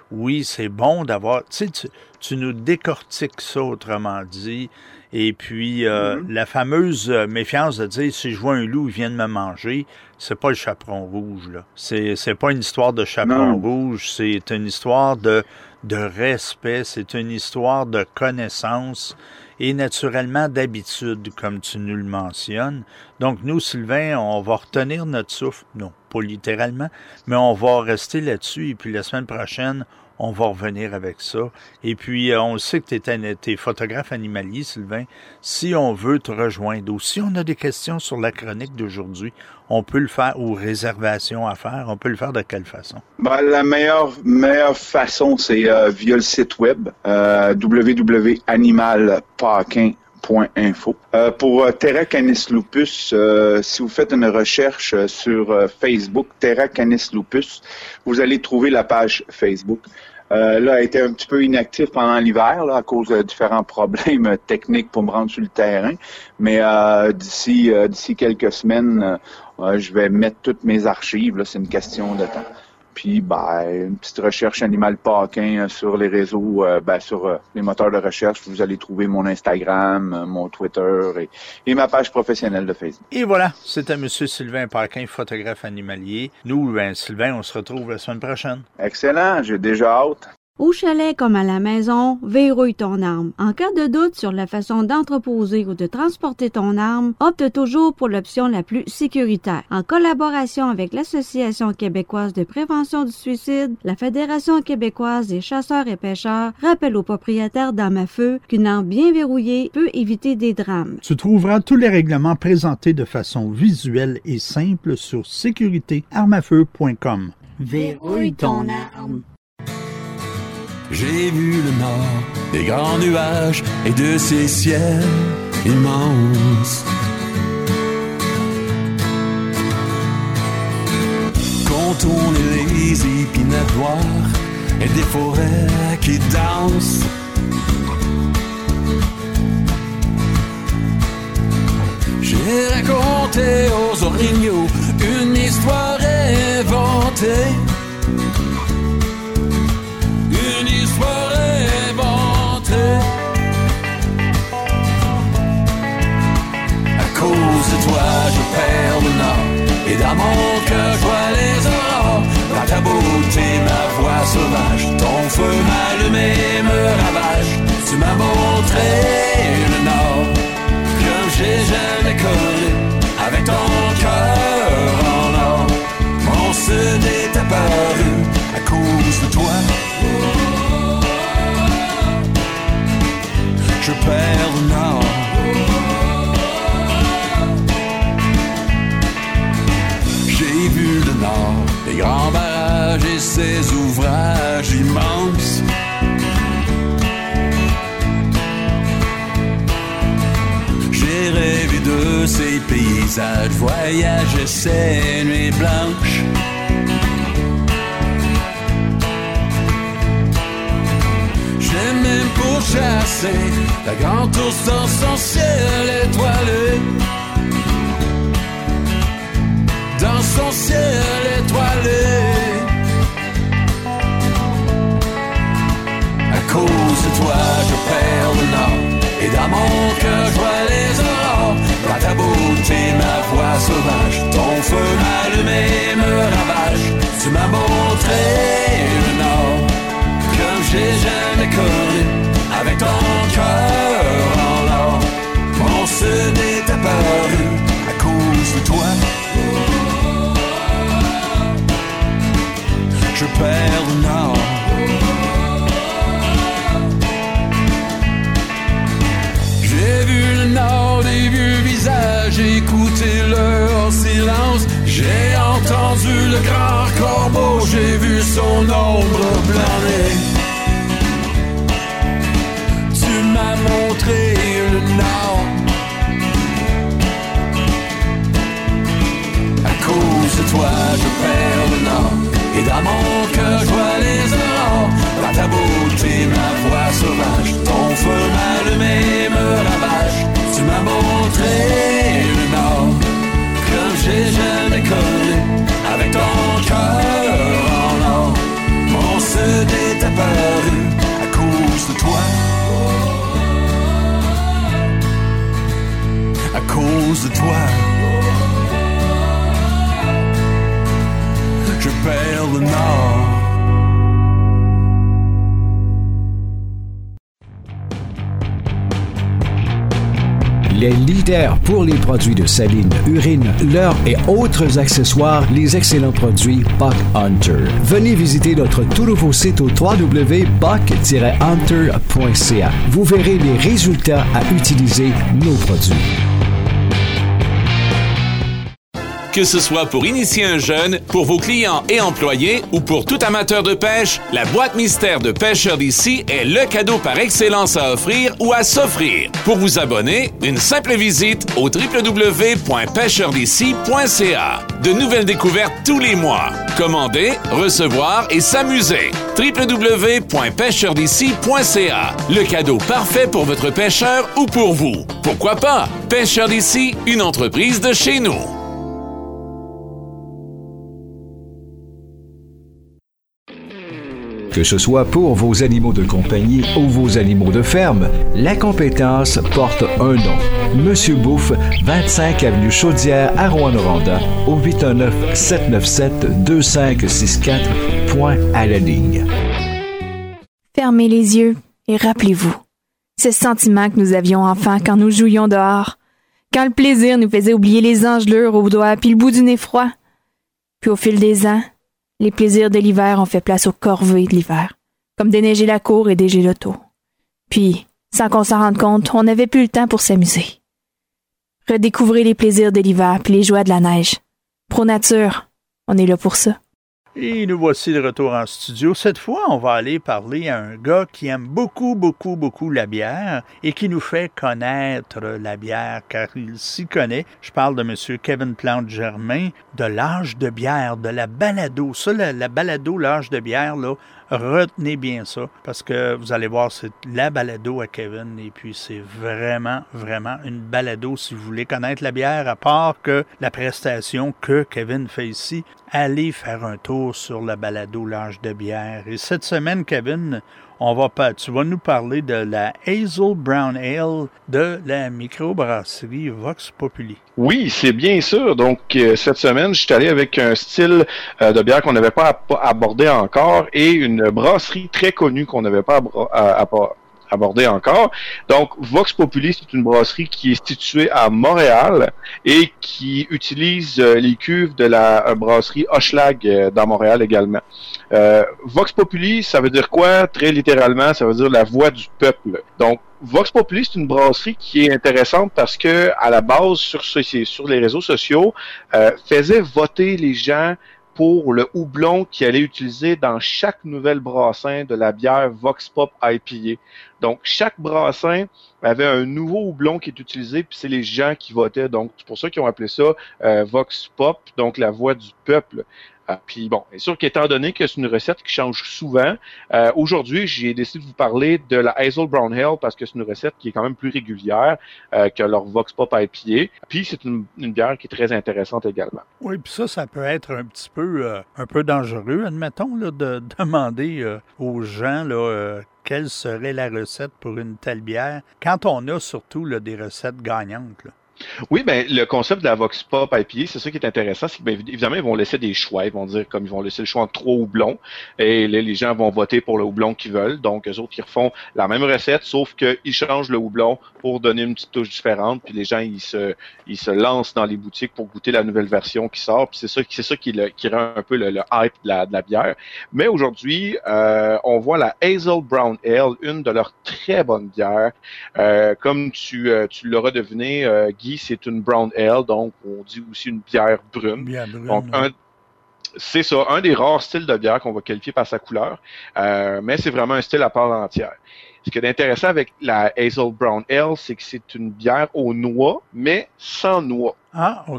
oui, c'est bon d'avoir... Tu sais, tu, tu nous décortiques ça, autrement dit. Et puis, euh, mm-hmm. la fameuse méfiance de dire, si je vois un loup, il vient de me manger, c'est pas le chaperon rouge, là. C'est, c'est pas une histoire de chaperon non. rouge, c'est une histoire de, de respect, c'est une histoire de connaissance et naturellement d'habitude, comme tu nous le mentionnes. Donc, nous, Sylvain, on va retenir notre souffle. Non, pas littéralement, mais on va rester là-dessus. Et puis, la semaine prochaine, on va revenir avec ça. Et puis, euh, on le sait que tu es photographe animalier, Sylvain. Si on veut te rejoindre ou si on a des questions sur la chronique d'aujourd'hui, on peut le faire, ou réservation à faire, on peut le faire de quelle façon? Ben, la meilleure, meilleure façon, c'est euh, via le site web, euh, w w w point animal paquin point info. Euh, pour euh, Terra Canis Lupus, euh, si vous faites une recherche euh, sur euh, Facebook, Terra Canis Lupus, vous allez trouver la page Facebook. Euh, là, elle a été un petit peu inactif pendant l'hiver là, à cause de différents problèmes techniques pour me rendre sur le terrain. Mais euh, d'ici euh, d'ici quelques semaines, euh, je vais mettre toutes mes archives. Là, c'est une question de temps. Puis, ben, une petite recherche Animal Paquin sur les réseaux, euh, ben, sur euh, les moteurs de recherche. Vous allez trouver mon Instagram, euh, mon Twitter et, et ma page professionnelle de Facebook. Et voilà, c'était M. Sylvain Paquin, photographe animalier. Nous, ben, Sylvain, on se retrouve la semaine prochaine. Excellent, j'ai déjà hâte. Au chalet comme à la maison, verrouille ton arme. En cas de doute sur la façon d'entreposer ou de transporter ton arme, opte toujours pour l'option la plus sécuritaire. En collaboration avec l'Association québécoise de prévention du suicide, la Fédération québécoise des chasseurs et pêcheurs rappelle aux propriétaires d'armes à feu qu'une arme bien verrouillée peut éviter des drames. Tu trouveras tous les règlements présentés de façon visuelle et simple sur sécurité arme à feu point com. Verrouille ton arme. J'ai vu le nord, des grands nuages et de ces ciels immenses. Contourner les épinettes noires et des forêts qui dansent. J'ai raconté aux orignaux une histoire inventée. Une histoire inventée. À cause de toi, je perds le nord. Et dans mon cœur, je vois les aurores. Par ta beauté, ma voix sauvage, ton feu m'allumé me ravage. Tu m'as montré le nord, comme j'ai jamais connu. Avec ton cœur en or, mon sud est apparu à cause de toi. Je perds le nord. J'ai vu le nord, les grands barrages et ses ouvrages immenses. J'ai rêvé de ces paysages, voyages et ces nuits blanches. J'aime même pour chasser la grande ours dans son ciel étoilé. Dans son ciel étoilé. À cause de toi, je perds le nord. Et dans mon cœur, je vois les aurores. Par ta beauté, ma voix sauvage, ton feu m'allumé me ravage. Tu m'as montré le nord, comme j'ai jamais connu. Avec ton cœur en or, mon sud est apparu à cause de toi. Je perds le nord. J'ai vu le nord des vieux visages, écouté leur silence. J'ai entendu le grand corbeau, j'ai vu son ombre planer. Tu m'as montré le nord. À cause de toi, je perds le nord. Et dans mon cœur, je vois les aurores. Par ta beauté, ma voix sauvage, ton feu m'allumé me ravage. Tu m'as montré le nord, comme j'ai jamais connu. Avec ton cœur en or, mon sud est cause de toi. Je perds le nord. Les leaders pour les produits de saline, urine, leurre et autres accessoires, les excellents produits Buck Hunter. Venez visiter notre tout nouveau site au w w w point buck tiret hunter point c a. Vous verrez les résultats à utiliser nos produits. Que ce soit pour initier un jeune, pour vos clients et employés ou pour tout amateur de pêche, la boîte mystère de Pêcheurs d'ici est le cadeau par excellence à offrir ou à s'offrir. Pour vous abonner, une simple visite au w w w point pêcheurs d'ici point c a. De nouvelles découvertes tous les mois. Commander, recevoir et s'amuser. w w w point pêcheurs d'ici point c a. Le cadeau parfait pour votre pêcheur ou pour vous. Pourquoi pas? Pêcheurs d'ici, une entreprise de chez nous. Que ce soit pour vos animaux de compagnie ou vos animaux de ferme, la compétence porte un nom. Monsieur Bouffe, vingt-cinq avenue Chaudière à Rouyn-Noranda, au huit un neuf, sept neuf sept, deux cinq six quatre, point à la ligne. Fermez les yeux et rappelez-vous, ce sentiment que nous avions enfant quand nous jouions dehors, quand le plaisir nous faisait oublier les engelures aux doigts puis le bout du nez froid. Puis au fil des ans, les plaisirs de l'hiver ont fait place aux corvées de l'hiver, comme déneiger la cour et déger l'auto. Puis, sans qu'on s'en rende compte, on n'avait plus le temps pour s'amuser. Redécouvrez les plaisirs de l'hiver puis les joies de la neige. Pro Nature, on est là pour ça. Et nous voici de retour en studio. Cette fois, on va aller parler à un gars qui aime beaucoup, beaucoup, beaucoup la bière et qui nous fait connaître la bière car il s'y connaît. Je parle de M. Kevin Plante-Germain, de l'âge de bière, de la balado. Ça, la, la balado, l'âge de bière, là, retenez bien ça parce que vous allez voir, c'est la balado à Kevin et puis c'est vraiment, vraiment une balado si vous voulez connaître la bière, à part que la prestation que Kevin fait ici. Allez faire un tour sur la balado l'âge de bière. Et cette semaine, Kevin, on va pas, tu vas nous parler de la Hazel Brown Ale de la microbrasserie Vox Populi. Oui, c'est bien sûr. Donc, euh, cette semaine, je suis allé avec un style euh, de bière qu'on n'avait pas ab- abordé encore et une brasserie très connue qu'on n'avait pas abra- à, à, abordé encore. Donc, Vox Populi, c'est une brasserie qui est située à Montréal et qui utilise euh, les cuves de la euh, brasserie Hochelag euh, dans Montréal également. Euh, Vox Populi, ça veut dire quoi? Très littéralement, ça veut dire la voix du peuple. Donc, Vox Populi, c'est une brasserie qui est intéressante parce que, à la base, sur, ce, sur les réseaux sociaux, euh, faisait voter les gens pour le houblon qui allait utiliser dans chaque nouvelle brassin de la bière Vox Pop I P A. Donc, chaque brassin avait un nouveau houblon qui est utilisé, puis c'est les gens qui votaient. Donc, c'est pour ça qu'ils ont appelé ça euh, Vox Pop, donc la voix du peuple. Euh, puis bon, c'est sûr qu'étant donné que c'est une recette qui change souvent, euh, aujourd'hui, j'ai décidé de vous parler de la Hazel Brown Ale parce que c'est une recette qui est quand même plus régulière euh, que leur Vox Pop I P A. Puis c'est une, une bière qui est très intéressante également. Oui, puis ça, ça peut être un petit peu, euh, un peu dangereux, admettons, là, de demander euh, aux gens là, euh, quelle serait la recette pour une telle bière, quand on a surtout là, des recettes gagnantes, là. Oui, ben le concept de la Vox Pop I P A, c'est ça qui est intéressant, c'est que bien évidemment, ils vont laisser des choix, ils vont dire comme ils vont laisser le choix entre trois houblons, et là, les gens vont voter pour le houblon qu'ils veulent, donc eux autres, ils refont la même recette, sauf qu'ils changent le houblon pour donner une petite touche différente, puis les gens, ils se ils se lancent dans les boutiques pour goûter la nouvelle version qui sort, puis c'est ça, c'est ça qui, le, qui rend un peu le, le hype de la, de la bière. Mais aujourd'hui, euh, on voit la Hazel Brown Ale, une de leurs très bonnes bières, euh, comme tu, euh, tu l'auras deviné, euh, Guy, c'est une brown ale, donc on dit aussi une bière brune. Bière brune, donc, un, c'est ça, un des rares styles de bière qu'on va qualifier par sa couleur, euh, mais c'est vraiment un style à part entière. Ce qui est intéressant avec la Hazel Brown Ale, c'est que c'est une bière aux noix, mais sans noix. Ah, OK.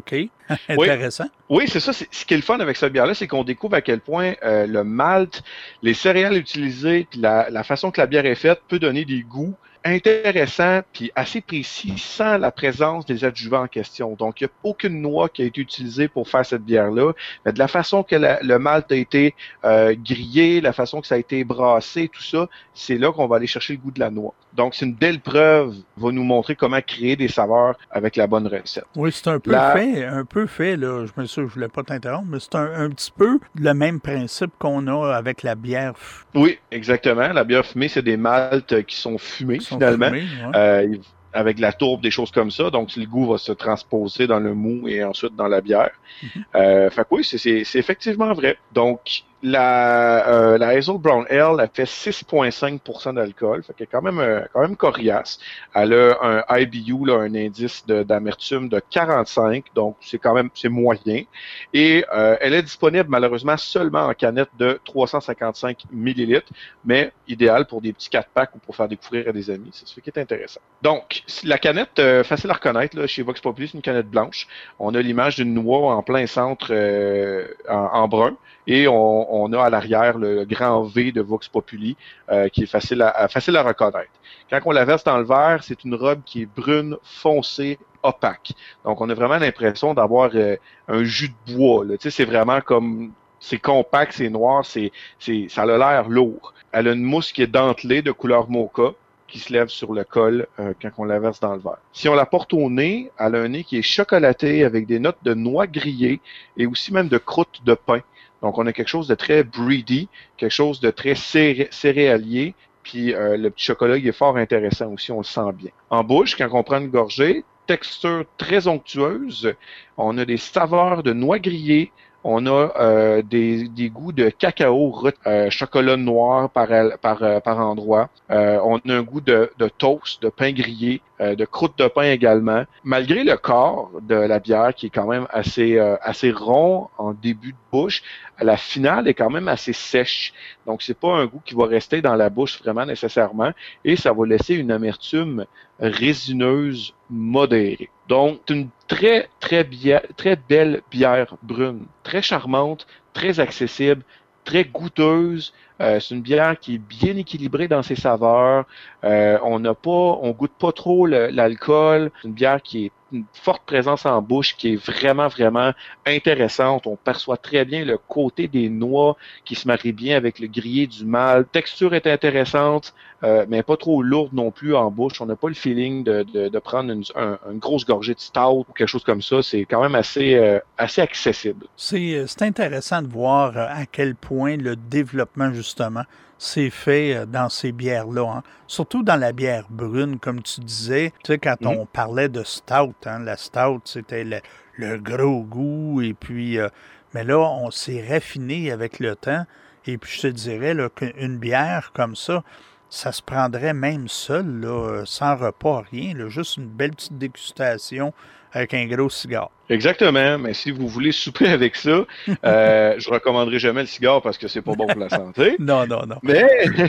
Intéressant. Oui, oui c'est ça. C'est, ce qui est le fun avec cette bière-là, c'est qu'on découvre à quel point euh, le malt, les céréales utilisées, puis la, la façon que la bière est faite peut donner des goûts intéressant puis assez précis sans la présence des adjuvants en question. Donc, il n'y a aucune noix qui a été utilisée pour faire cette bière-là. Mais de la façon que la, le malt a été euh, grillé, la façon que ça a été brassé, tout ça, c'est là qu'on va aller chercher le goût de la noix. Donc, c'est une belle preuve, va nous montrer comment créer des saveurs avec la bonne recette. Oui, c'est un peu la... fait, un peu fait, là. Je me suis, je voulais pas t'interrompre, mais c'est un, un petit peu le même principe qu'on a avec la bière. Oui, exactement. La bière fumée, c'est des maltes qui sont fumés, qui sont finalement. Fumés, ouais. euh, avec de la tourbe, des choses comme ça. Donc, le goût va se transposer dans le mou et ensuite dans la bière. Mm-hmm. Euh, fait que oui, c'est, c'est, c'est effectivement vrai. Donc, la, euh, la Hazel Brown Ale, elle fait six virgule cinq pour cent d'alcool. Fait qu'elle est quand même, euh, quand même coriace. Elle a un I B U, là, un indice de, d'amertume de quarante-cinq. Donc, c'est quand même, c'est moyen. Et euh, elle est disponible, malheureusement, seulement en canette de trois cent cinquante-cinq millilitres, mais idéal pour des petits quatre packs ou pour faire découvrir à des amis. C'est ce qui est intéressant. Donc, la canette, euh, facile à reconnaître, là, chez Vox Populi, c'est une canette blanche. On a l'image d'une noix en plein centre euh, en, en brun. Et on, on a à l'arrière le grand V de Vox Populi euh, qui est facile à, facile à reconnaître. Quand on la verse dans le verre, c'est une robe qui est brune, foncée, opaque. Donc, on a vraiment l'impression d'avoir euh, un jus de bois. Là. Tu sais, c'est vraiment comme... C'est compact, c'est noir, c'est, c'est, ça a l'air lourd. Elle a une mousse qui est dentelée de couleur mocha qui se lève sur le col euh, quand on la verse dans le verre. Si on la porte au nez, elle a un nez qui est chocolaté avec des notes de noix grillées et aussi même de croûte de pain. Donc, on a quelque chose de très breedy, quelque chose de très céré- céréalier, puis euh, le petit chocolat, il est fort intéressant aussi, on le sent bien. En bouche, quand on prend une gorgée, texture très onctueuse, on a des saveurs de noix grillées, on a euh, des, des goûts de cacao, euh, chocolat noir par, par, par endroit. Euh, on a un goût de, de toast, de pain grillé, euh, de croûte de pain également. Malgré le corps de la bière qui est quand même assez, euh, assez rond en début de bouche, la finale est quand même assez sèche. Donc, c'est pas un goût qui va rester dans la bouche vraiment nécessairement et ça va laisser une amertume résineuse modérée. Donc, c'est une très, très, bière, très belle bière brune, très charmante, très accessible, très goûteuse. Euh, c'est une bière qui est bien équilibrée dans ses saveurs. Euh, on n'a pas, on goûte pas trop le, l'alcool. C'est une bière qui est une forte présence en bouche, qui est vraiment, vraiment intéressante. On perçoit très bien le côté des noix qui se marie bien avec le grillé du malt. La texture est intéressante, euh, mais pas trop lourde non plus en bouche. On n'a pas le feeling de, de, de prendre une, un, une grosse gorgée de stout ou quelque chose comme ça. C'est quand même assez, euh, assez accessible. C'est, c'est intéressant de voir à quel point le développement, justement, c'est fait dans ces bières-là. Hein. Surtout dans la bière brune, comme tu disais. Tu sais, quand mmh. on parlait de stout, hein, la stout, c'était le, le gros goût. Et puis, euh, mais là, on s'est raffiné avec le temps. Et puis, je te dirais là, qu'une bière comme ça, ça se prendrait même seul, là, sans repas, rien. Là, juste une belle petite dégustation avec un gros cigare. Exactement, mais si vous voulez souper avec ça, euh, je recommanderais jamais le cigare parce que c'est pas bon pour la santé. Non, non, non. Mais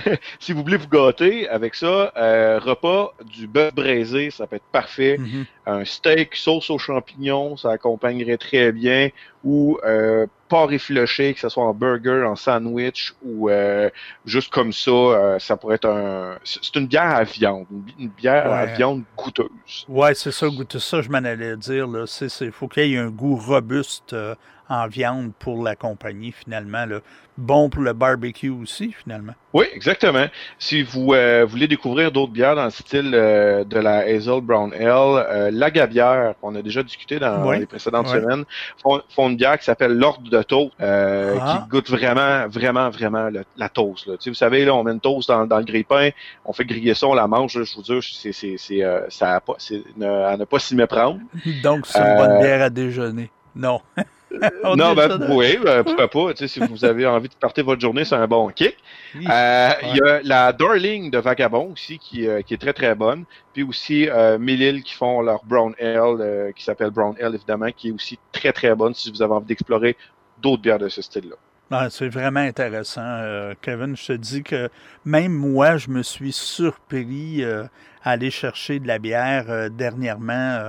si vous voulez vous gâter avec ça, euh, repas du bœuf braisé, ça peut être parfait. Mm-hmm. Un steak sauce aux champignons, ça accompagnerait très bien. Ou euh, porc effiloché, que ce soit en burger, en sandwich ou euh, juste comme ça, euh, ça pourrait être un... C'est une bière à viande, une bière ouais. à viande goûteuse. Ouais, c'est ça, goûteuse. Ça, je m'en allais dire. Là. C'est, c'est, faut qu'il y ait un goût robuste euh, en viande pour la compagnie, finalement. Là. Bon pour le barbecue aussi, finalement. Oui, exactement. Si vous euh, voulez découvrir d'autres bières dans le style euh, de la Hazel Brown Ale, euh, la Gabière, qu'on a déjà discuté dans oui. les précédentes oui. semaines, font, font une bière qui s'appelle l'Ordre de Toast, euh, ah. qui goûte vraiment, vraiment, vraiment le, la toast. Là. Tu sais, vous savez, là, on met une toast dans, dans le grille-pain, on fait griller ça, on la mange. Là, je vous dis, c'est, c'est, c'est, euh, ça a pas, c'est ne, à ne pas s'y méprendre. Donc, c'est une euh, bonne bière à déjeuner. Non. non, ben, oui, ben, pourquoi pas. Tu sais, si vous avez envie de partir votre journée, c'est un bon kick. Il euh, ouais. y a la Darling de Vagabond aussi, qui, euh, qui est très, très bonne. Puis aussi, euh, Mille qui font leur Brown Ale, euh, qui s'appelle Brown Ale, évidemment, qui est aussi très, très bonne si vous avez envie d'explorer d'autres bières de ce style-là. Ah, c'est vraiment intéressant, euh, Kevin. Je te dis que même moi, je me suis surpris euh, à aller chercher de la bière euh, dernièrement. Euh,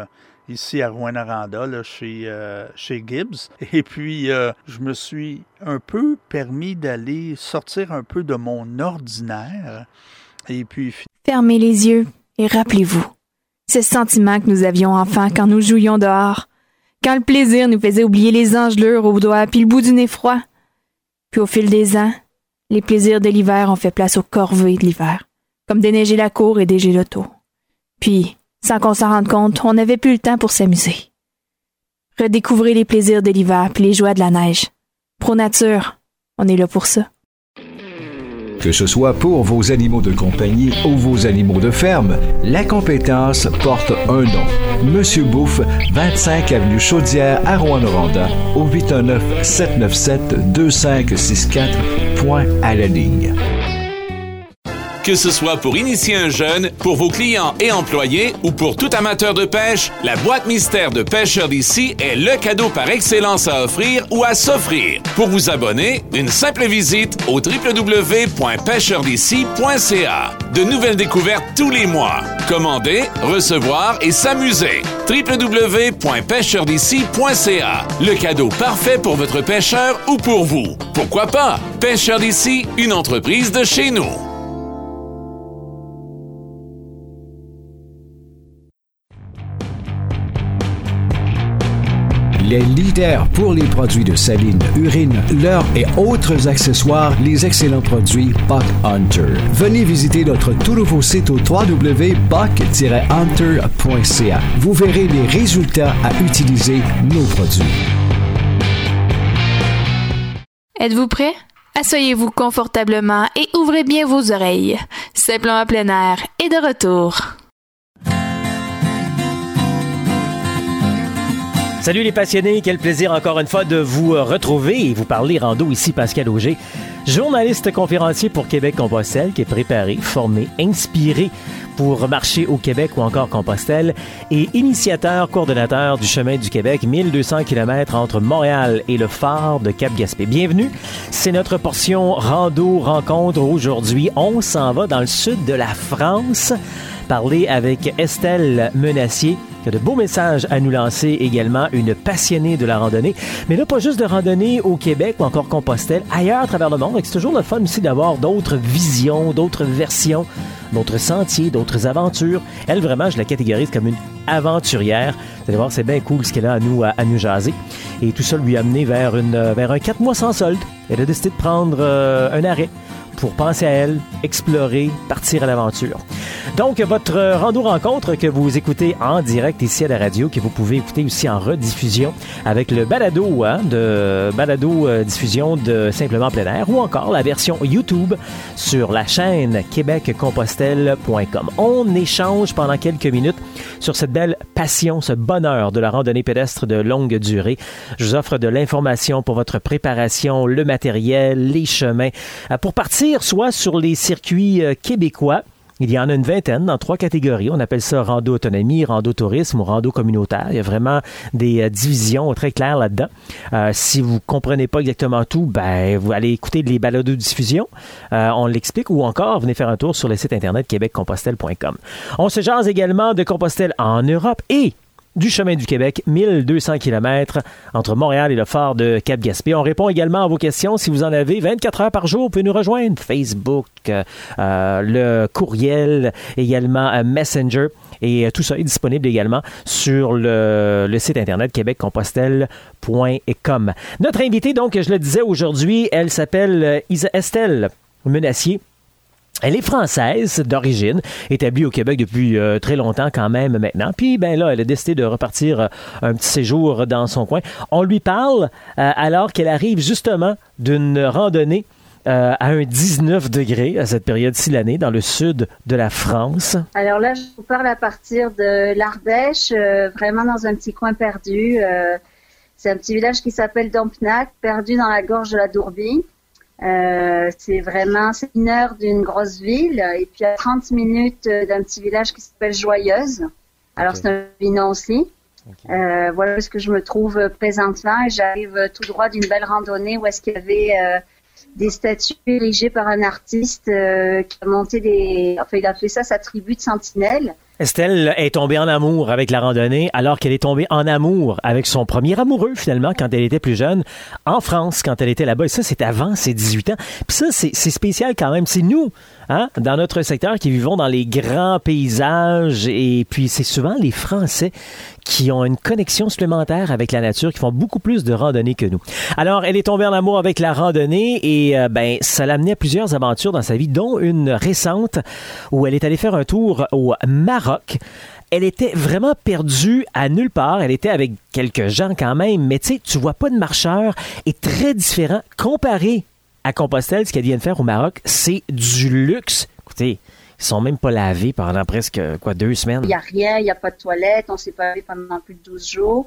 ici à Rouyn-Noranda, là, chez, euh, chez Gibbs. Et puis, euh, je me suis un peu permis d'aller sortir un peu de mon ordinaire. Et puis... Fermez les yeux et rappelez-vous, ce sentiment que nous avions enfant quand nous jouions dehors, quand le plaisir nous faisait oublier les engelures aux doigts puis le bout du nez froid. Puis au fil des ans, les plaisirs de l'hiver ont fait place aux corvées de l'hiver, comme déneiger la cour et déger l'auto. Puis, sans qu'on s'en rende compte, on n'avait plus le temps pour s'amuser. Redécouvrez les plaisirs de l'hiver puis les joies de la neige. Pro Nature, on est là pour ça. Que ce soit pour vos animaux de compagnie ou vos animaux de ferme, la compétence porte un nom. Monsieur Bouffe, vingt-cinq avenue Chaudière à Rouyn-Noranda, au huit un neuf, sept neuf sept, deux cinq six quatre, point à la ligne. Que ce soit pour initier un jeune, pour vos clients et employés ou pour tout amateur de pêche, la boîte mystère de Pêcheurs d'ici est le cadeau par excellence à offrir ou à s'offrir. Pour vous abonner, une simple visite au w w w point pêcheurs d'ici point c a. De nouvelles découvertes tous les mois. Commander, recevoir et s'amuser. w w w point pêcheurs d'ici point c a. Le cadeau parfait pour votre pêcheur ou pour vous. Pourquoi pas? Pêcheurs d'ici, une entreprise de chez nous. Les leaders pour les produits de saline, urine, leurre et autres accessoires, les excellents produits Buck Hunter. Venez visiter notre tout nouveau site au w w w point buck tiret hunter point c a. Vous verrez les résultats à utiliser nos produits. Êtes-vous prêts? Asseyez-vous confortablement et ouvrez bien vos oreilles. Simplement plein air est de retour. Salut les passionnés, quel plaisir encore une fois de vous retrouver et vous parler rando ici Pascal Auger, journaliste conférencier pour Québec-Compostelle qui est préparé, formé, inspiré pour marcher au Québec ou encore Compostelle et initiateur, coordonnateur du Chemin du Québec, mille deux cents kilomètres entre Montréal et le phare de Cap-Gaspé. Bienvenue, c'est notre portion rando rencontre aujourd'hui. On s'en va dans le sud de la France parler avec Estelle Menassier, qui a de beaux messages à nous lancer également, une passionnée de la randonnée. Mais là, pas juste de randonnée au Québec ou encore Compostelle, ailleurs à travers le monde. C'est toujours le fun aussi d'avoir d'autres visions, d'autres versions, d'autres sentiers, d'autres aventures. Elle, vraiment, je la catégorise comme une aventurière. Vous allez voir, c'est bien cool ce qu'elle a à nous, à, à nous jaser. Et tout ça lui a amené vers, une, vers un quatre mois sans solde. Elle a décidé de prendre euh, un arrêt pour penser à elle, explorer, partir à l'aventure. Donc, votre rando-rencontre que vous écoutez en direct ici à la radio, que vous pouvez écouter aussi en rediffusion avec le balado, hein, de balado-diffusion de Simplement Plein Air ou encore la version YouTube sur la chaîne québec compostelle point com. On échange pendant quelques minutes sur cette belle passion, ce bonheur de la randonnée pédestre de longue durée. Je vous offre de l'information pour votre préparation, le matériel, les chemins, pour partir soit sur les circuits euh, québécois. Il y en a une vingtaine dans trois catégories. On appelle ça rando autonomie, rando tourisme ou rando communautaire. Il y a vraiment des euh, divisions très claires là-dedans. Euh, si vous comprenez pas exactement tout, ben vous allez écouter les balados de diffusion. Euh, on l'explique ou encore venez faire un tour sur le site internet québec compostelle point com. On se jase également de Compostelle en Europe et du Chemin du Québec, mille deux cents kilomètres entre Montréal et le phare de Cap-Gaspé. On répond également à vos questions si vous en avez vingt-quatre heures par jour. Vous pouvez nous rejoindre. Facebook, euh, le courriel, également euh, Messenger. Et euh, tout ça est disponible également sur le, le site internet québec compostelle point com. Notre invitée, donc, je le disais aujourd'hui, elle s'appelle euh, Isa Estelle Menassier. Elle est française d'origine, établie au Québec depuis euh, très longtemps quand même maintenant. Puis ben là, elle a décidé de repartir euh, un petit séjour dans son coin. On lui parle euh, alors qu'elle arrive justement d'une randonnée euh, à un dix-neuf degrés à cette période-ci de l'année dans le sud de la France. Alors là, je vous parle à partir de l'Ardèche, euh, vraiment dans un petit coin perdu. Euh, c'est un petit village qui s'appelle Dompnac, perdu dans la gorge de la Dourbie. Euh, c'est vraiment, c'est une heure d'une grosse ville et puis à trente minutes d'un petit village qui s'appelle Joyeuse. Alors, okay. C'est un binon aussi. Okay. Euh, voilà ce que je me trouve présentement et j'arrive tout droit d'une belle randonnée où est-ce qu'il y avait euh, des statues érigées par un artiste euh, qui a monté des, enfin, il a fait ça sa tribu de sentinelles. Estelle est tombée en amour avec la randonnée alors qu'elle est tombée en amour avec son premier amoureux, finalement, quand elle était plus jeune, en France, quand elle était là-bas. Et ça, c'est avant ses dix-huit ans. Puis ça, c'est, c'est spécial quand même. C'est nous, hein, dans notre secteur, qui vivons dans les grands paysages. Et puis, c'est souvent les Français qui ont une connexion supplémentaire avec la nature, qui font beaucoup plus de randonnées que nous. Alors, elle est tombée en amour avec la randonnée et euh, ben, ça l'a amené à plusieurs aventures dans sa vie, dont une récente où elle est allée faire un tour au Maroc. Elle était vraiment perdue à nulle part. Elle était avec quelques gens quand même, mais tu sais, tu vois pas de marcheurs et très différent comparé à Compostelle, ce qu'elle vient de faire au Maroc. C'est du luxe. Écoutez, ils sont même pas lavés pendant presque, quoi, deux semaines. Il n'y a rien, il n'y a pas de toilette, on s'est pas lavé pendant plus de douze jours.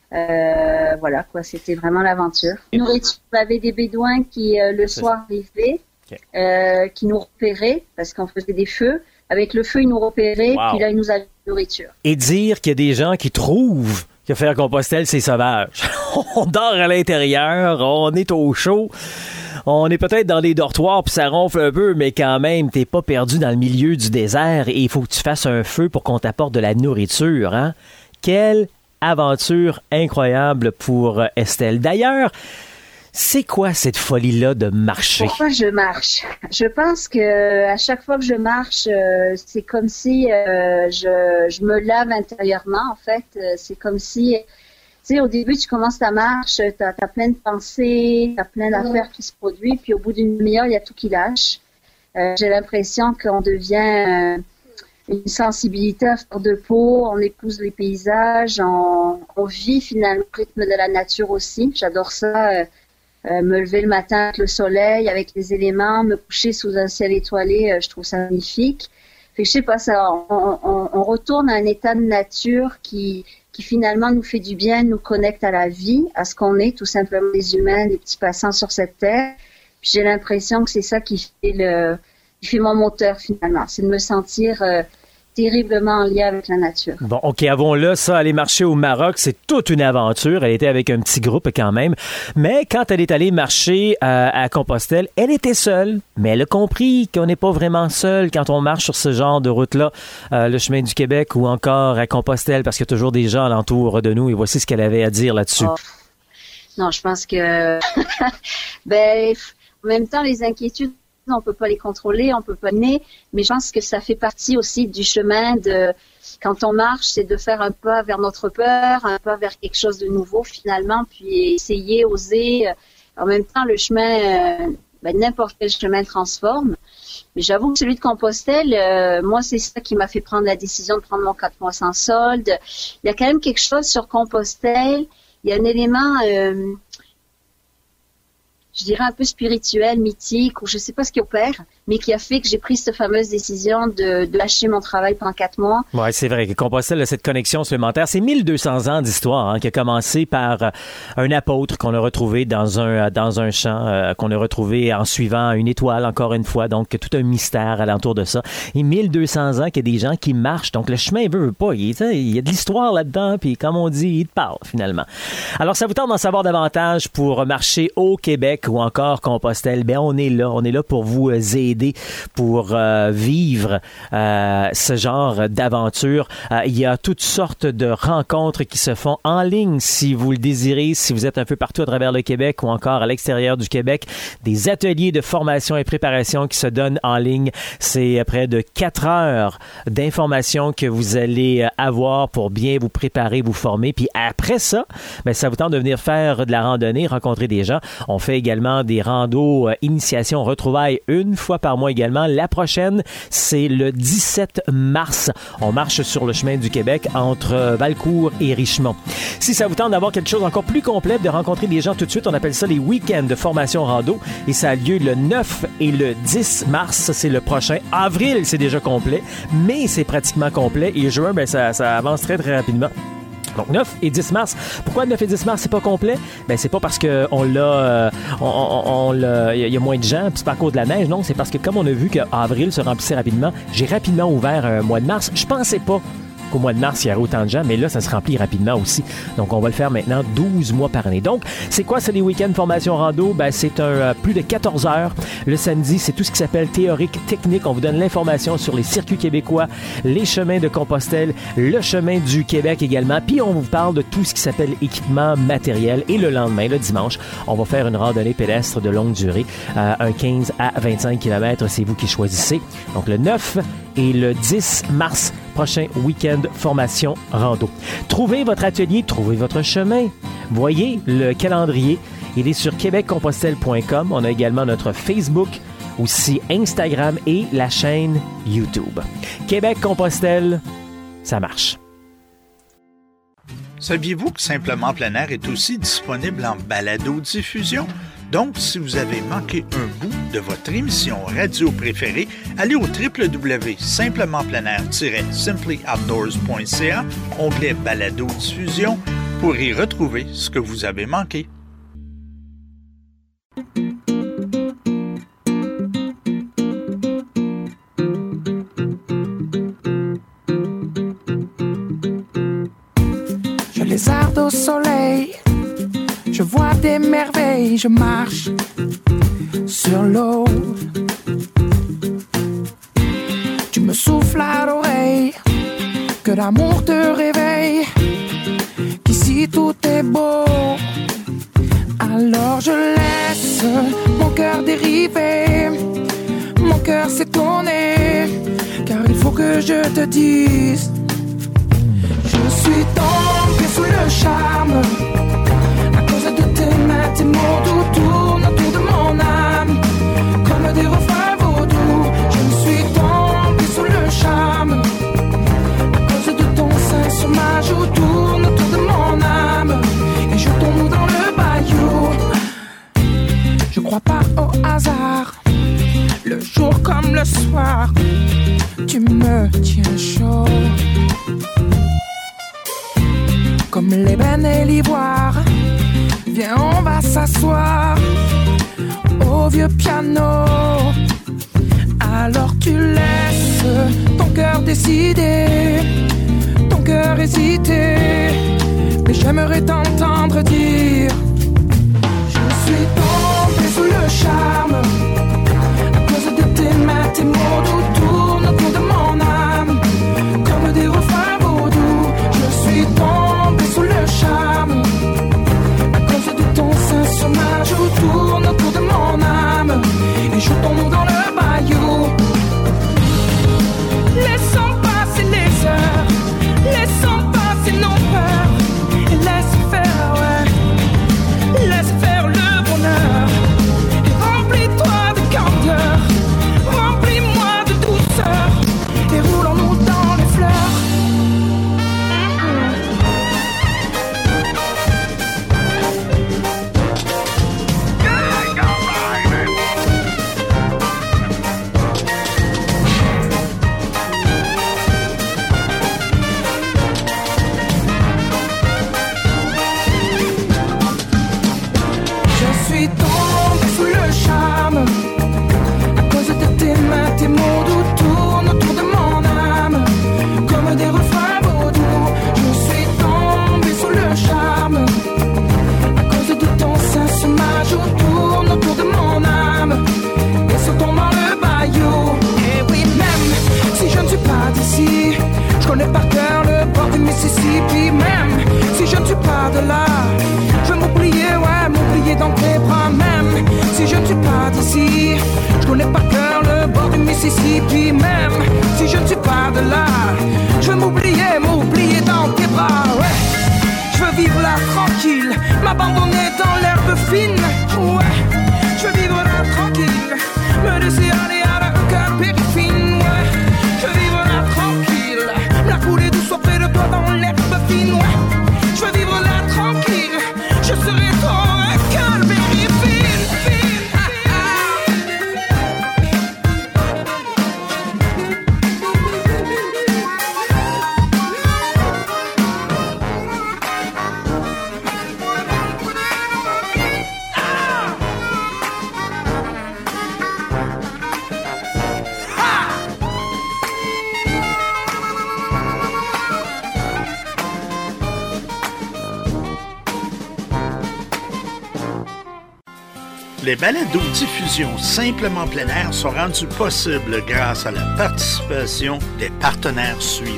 Euh, voilà, quoi, c'était vraiment l'aventure. Nourriture, on avait des bédouins qui, euh, le soir, arrivaient, okay. euh, qui nous repéraient parce qu'on faisait des feux. Avec le feu, ils nous repéraient, wow. Puis là, ils nous avaient de la nourriture. Et dire qu'il y a des gens qui trouvent que faire Compostelle, c'est sauvage. On dort à l'intérieur, on est au chaud, on est peut-être dans des dortoirs, puis ça ronfle un peu, mais quand même, t'es pas perdu dans le milieu du désert et il faut que tu fasses un feu pour qu'on t'apporte de la nourriture. Hein? Quelle aventure incroyable pour Estelle. D'ailleurs, c'est quoi cette folie-là de marcher? Pourquoi je marche? Je pense que à chaque fois que je marche, euh, c'est comme si euh, je, je me lave intérieurement, en fait. Euh, c'est comme si, tu sais, au début, tu commences ta marche, t'as, t'as plein de pensées, t'as plein d'affaires qui se produisent, puis au bout d'une demi-heure, il y a tout qui lâche. Euh, j'ai l'impression qu'on devient euh, une sensibilité à fleur de peau, on épouse les paysages, on, on vit finalement le rythme de la nature aussi. J'adore ça. Euh, Euh, me lever le matin avec le soleil, avec les éléments, me coucher sous un ciel étoilé, euh, je trouve ça magnifique. Fait que je sais pas, ça, on, on, on retourne à un état de nature qui, qui finalement nous fait du bien, nous connecte à la vie, à ce qu'on est, tout simplement des humains, des petits passants sur cette terre. Puis j'ai l'impression que c'est ça qui fait le, qui fait mon moteur finalement, c'est de me sentir euh, terriblement en lien avec la nature. Bon, OK, avons-le, ça, aller marcher au Maroc, c'est toute une aventure. Elle était avec un petit groupe quand même. Mais quand elle est allée marcher euh, à Compostelle, elle était seule. Mais elle a compris qu'on n'est pas vraiment seul quand on marche sur ce genre de route-là, euh, le chemin du Québec ou encore à Compostelle, parce qu'il y a toujours des gens alentour de nous. Et voici ce qu'elle avait à dire là-dessus. Oh. Non, je pense que... ben, en même temps, les inquiétudes, on peut pas les contrôler, on peut pas mener, mais je pense que ça fait partie aussi du chemin de, quand on marche, c'est de faire un pas vers notre peur, un pas vers quelque chose de nouveau finalement, puis essayer, oser. En même temps, le chemin, ben, n'importe quel chemin transforme. Mais j'avoue que celui de Compostelle, euh, moi, c'est ça qui m'a fait prendre la décision de prendre mon quatre mois sans solde. Il y a quand même quelque chose sur Compostelle, il y a un élément... Euh, je dirais un peu spirituel, mythique, ou je sais pas ce qui opère, mais qui a fait que j'ai pris cette fameuse décision de, de lâcher mon travail pendant quatre mois. Oui, c'est vrai que Compostelle a cette connexion supplémentaire. C'est mille deux cents ans d'histoire hein, qui a commencé par euh, un apôtre qu'on a retrouvé dans un dans un champ, euh, qu'on a retrouvé en suivant une étoile, encore une fois. Donc, tout un mystère alentour de ça. Et mille deux cents ans qu'il y a des gens qui marchent. Donc, le chemin, il veut, veut pas. Il, il y a de l'histoire là-dedans, puis comme on dit, il te parle, finalement. Alors, ça vous tente d'en savoir davantage pour marcher au Québec ou encore Compostelle, ben on est là, on est là pour vous aider, pour euh, vivre euh, ce genre d'aventure. Euh, il y a toutes sortes de rencontres qui se font en ligne si vous le désirez, si vous êtes un peu partout à travers le Québec ou encore à l'extérieur du Québec. Des ateliers de formation et préparation qui se donnent en ligne. C'est près de quatre heures d'informations que vous allez avoir pour bien vous préparer, vous former. Puis après ça, ben ça vous tente de venir faire de la randonnée, rencontrer des gens. On fait également des randos euh, initiation retrouvailles une fois par mois également. La prochaine, c'est le dix-sept mars. On marche sur le chemin du Québec entre euh, Valcourt et Richemont. Si ça vous tente d'avoir quelque chose encore plus complet, de rencontrer des gens tout de suite, on appelle ça les week-ends de formation rando et ça a lieu le neuf et le dix mars. C'est le prochain. Avril, c'est déjà complet, mais c'est pratiquement complet et juin, ben, ça, ça avance très très rapidement. Donc neuf et dix mars. Pourquoi neuf et dix mars c'est pas complet? Ben c'est pas parce que on l'a euh, on, on, on l'a il y a moins de gens puis c'est pas à cause de la neige, non, c'est parce que comme on a vu que avril se remplissait rapidement, j'ai rapidement ouvert un mois de mars. Je pensais pas qu'au mois de mars, il y aurait autant de gens, mais là, ça se remplit rapidement aussi. Donc, on va le faire maintenant douze mois par année. Donc, c'est quoi, c'est des week-ends formation rando? Ben, c'est un euh, plus de quatorze heures. Le samedi, c'est tout ce qui s'appelle théorique, technique. On vous donne l'information sur les circuits québécois, les chemins de Compostelle, le chemin du Québec également. Puis, on vous parle de tout ce qui s'appelle équipement matériel. Et le lendemain, le dimanche, on va faire une randonnée pédestre de longue durée, euh, un quinze à vingt-cinq kilomètres. C'est vous qui choisissez. Donc, le neuf et le dix mars prochain week-end formation rando. Trouvez votre atelier, trouvez votre chemin. Voyez le calendrier. Il est sur québec compostelle point com. On a également notre Facebook, aussi Instagram et la chaîne YouTube. Québec-Compostelle, ça marche. Saviez-vous que Simplement Plein Air est aussi disponible en balado-diffusion? Donc, si vous avez manqué un bout de votre émission radio préférée, allez au w w w point simplement plein air tiret simply outdoors point c a, onglet balado-diffusion, pour y retrouver ce que vous avez manqué. Je lézarde au soleil, je vois des merveilles, je marche sur l'eau. Tu me souffles à l'oreille, que l'amour te réveille, qu'ici tout est beau. Alors je laisse mon cœur dériver, mon cœur s'étonner, car il faut que je te dise, je suis tombé sous le charme. Tes mains, tes mots doux tournent autour de mon âme, comme des refrains vaudous. Je me suis tombé sous le charme, à cause de ton sein sur ma joue tourne autour de mon âme, et je tombe dans le bayou. Je crois pas au hasard, le jour comme le soir, tu me tiens chaud, comme l'ébène et l'ivoire. Viens, on va s'asseoir au vieux piano. Alors tu laisses ton cœur décider, ton cœur hésiter, mais j'aimerais t'entendre dire, je suis tombé sous le charme, à cause de tes mains, tes mots doux tournent autour de mon âme, comme des refrains vaudous. Je suis tombé sous le charme, ton sein sur ma joue tourne autour de mon âme, et je tombe dans le bayou. Laissons passer les heures, laissons passer nos peurs, et laisse faire, ouais. Les balados-diffusion Simplement plein air sont rendus possibles grâce à la participation des partenaires suivants.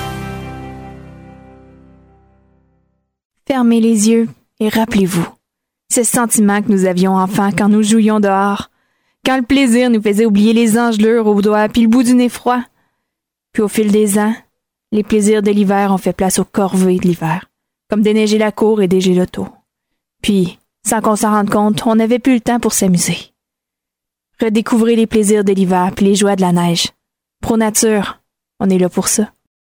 Fermez les yeux et rappelez-vous, ce sentiment que nous avions enfant quand nous jouions dehors, quand le plaisir nous faisait oublier les engelures aux doigts puis le bout du nez froid. Puis au fil des ans, les plaisirs de l'hiver ont fait place aux corvées de l'hiver, comme déneiger la cour et déger l'auto. Puis, sans qu'on s'en rende compte, on n'avait plus le temps pour s'amuser. Redécouvrez les plaisirs de l'hiver puis les joies de la neige. Pro Nature, on est là pour ça.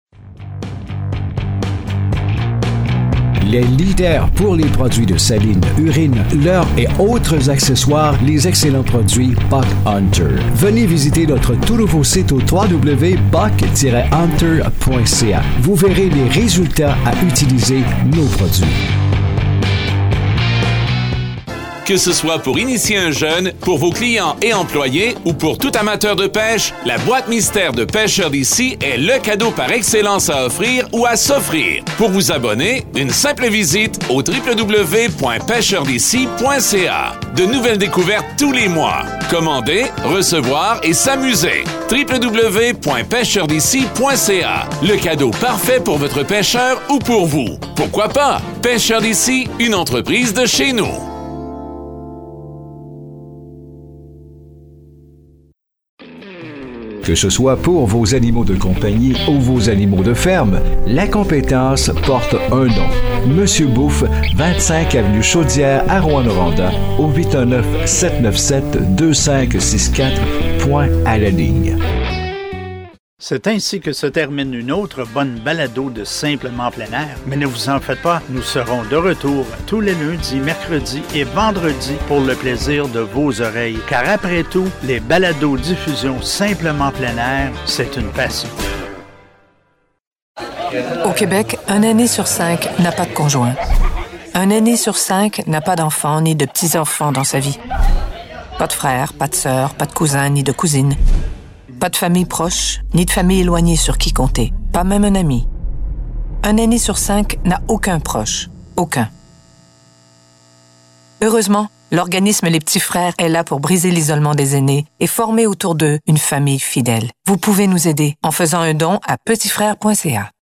Les leaders pour les produits de saline, urine, leurre et autres accessoires, les excellents produits Buck Hunter. Venez visiter notre tout nouveau site au w w w point buck tiret hunter point c a. Vous verrez les résultats à utiliser nos produits. Que ce soit pour initier un jeune, pour vos clients et employés ou pour tout amateur de pêche, la boîte mystère de Pêcheurs d'ici est le cadeau par excellence à offrir ou à s'offrir. Pour vous abonner, une simple visite au w w w point pêcheurs d'ici point c a. De nouvelles découvertes tous les mois. Commander, recevoir et s'amuser. w w w point pêcheurs d'ici point c a. Le cadeau parfait pour votre pêcheur ou pour vous. Pourquoi pas? Pêcheurs d'ici, une entreprise de chez nous. Que ce soit pour vos animaux de compagnie ou vos animaux de ferme, la compétence porte un nom. Monsieur Bouffe, vingt-cinq avenue Chaudière à Rouyn-Noranda, au huit un neuf, sept neuf sept, deux cinq six quatre, point à la ligne. C'est ainsi que se termine une autre bonne balado de Simplement plein air. Mais ne vous en faites pas, nous serons de retour tous les lundis, mercredis et vendredis pour le plaisir de vos oreilles. Car après tout, les balados diffusion Simplement plein air, c'est une passion. Au Québec, un aîné sur cinq n'a pas de conjoint. Un aîné sur cinq n'a pas d'enfants ni de petits-enfants dans sa vie. Pas de frères, pas de sœurs, pas de cousins ni de cousines. Pas de famille proche, ni de famille éloignée sur qui compter. Pas même un ami. Un aîné sur cinq n'a aucun proche. Aucun. Heureusement, l'organisme Les Petits Frères est là pour briser l'isolement des aînés et former autour d'eux une famille fidèle. Vous pouvez nous aider en faisant un don à petit frère point c a.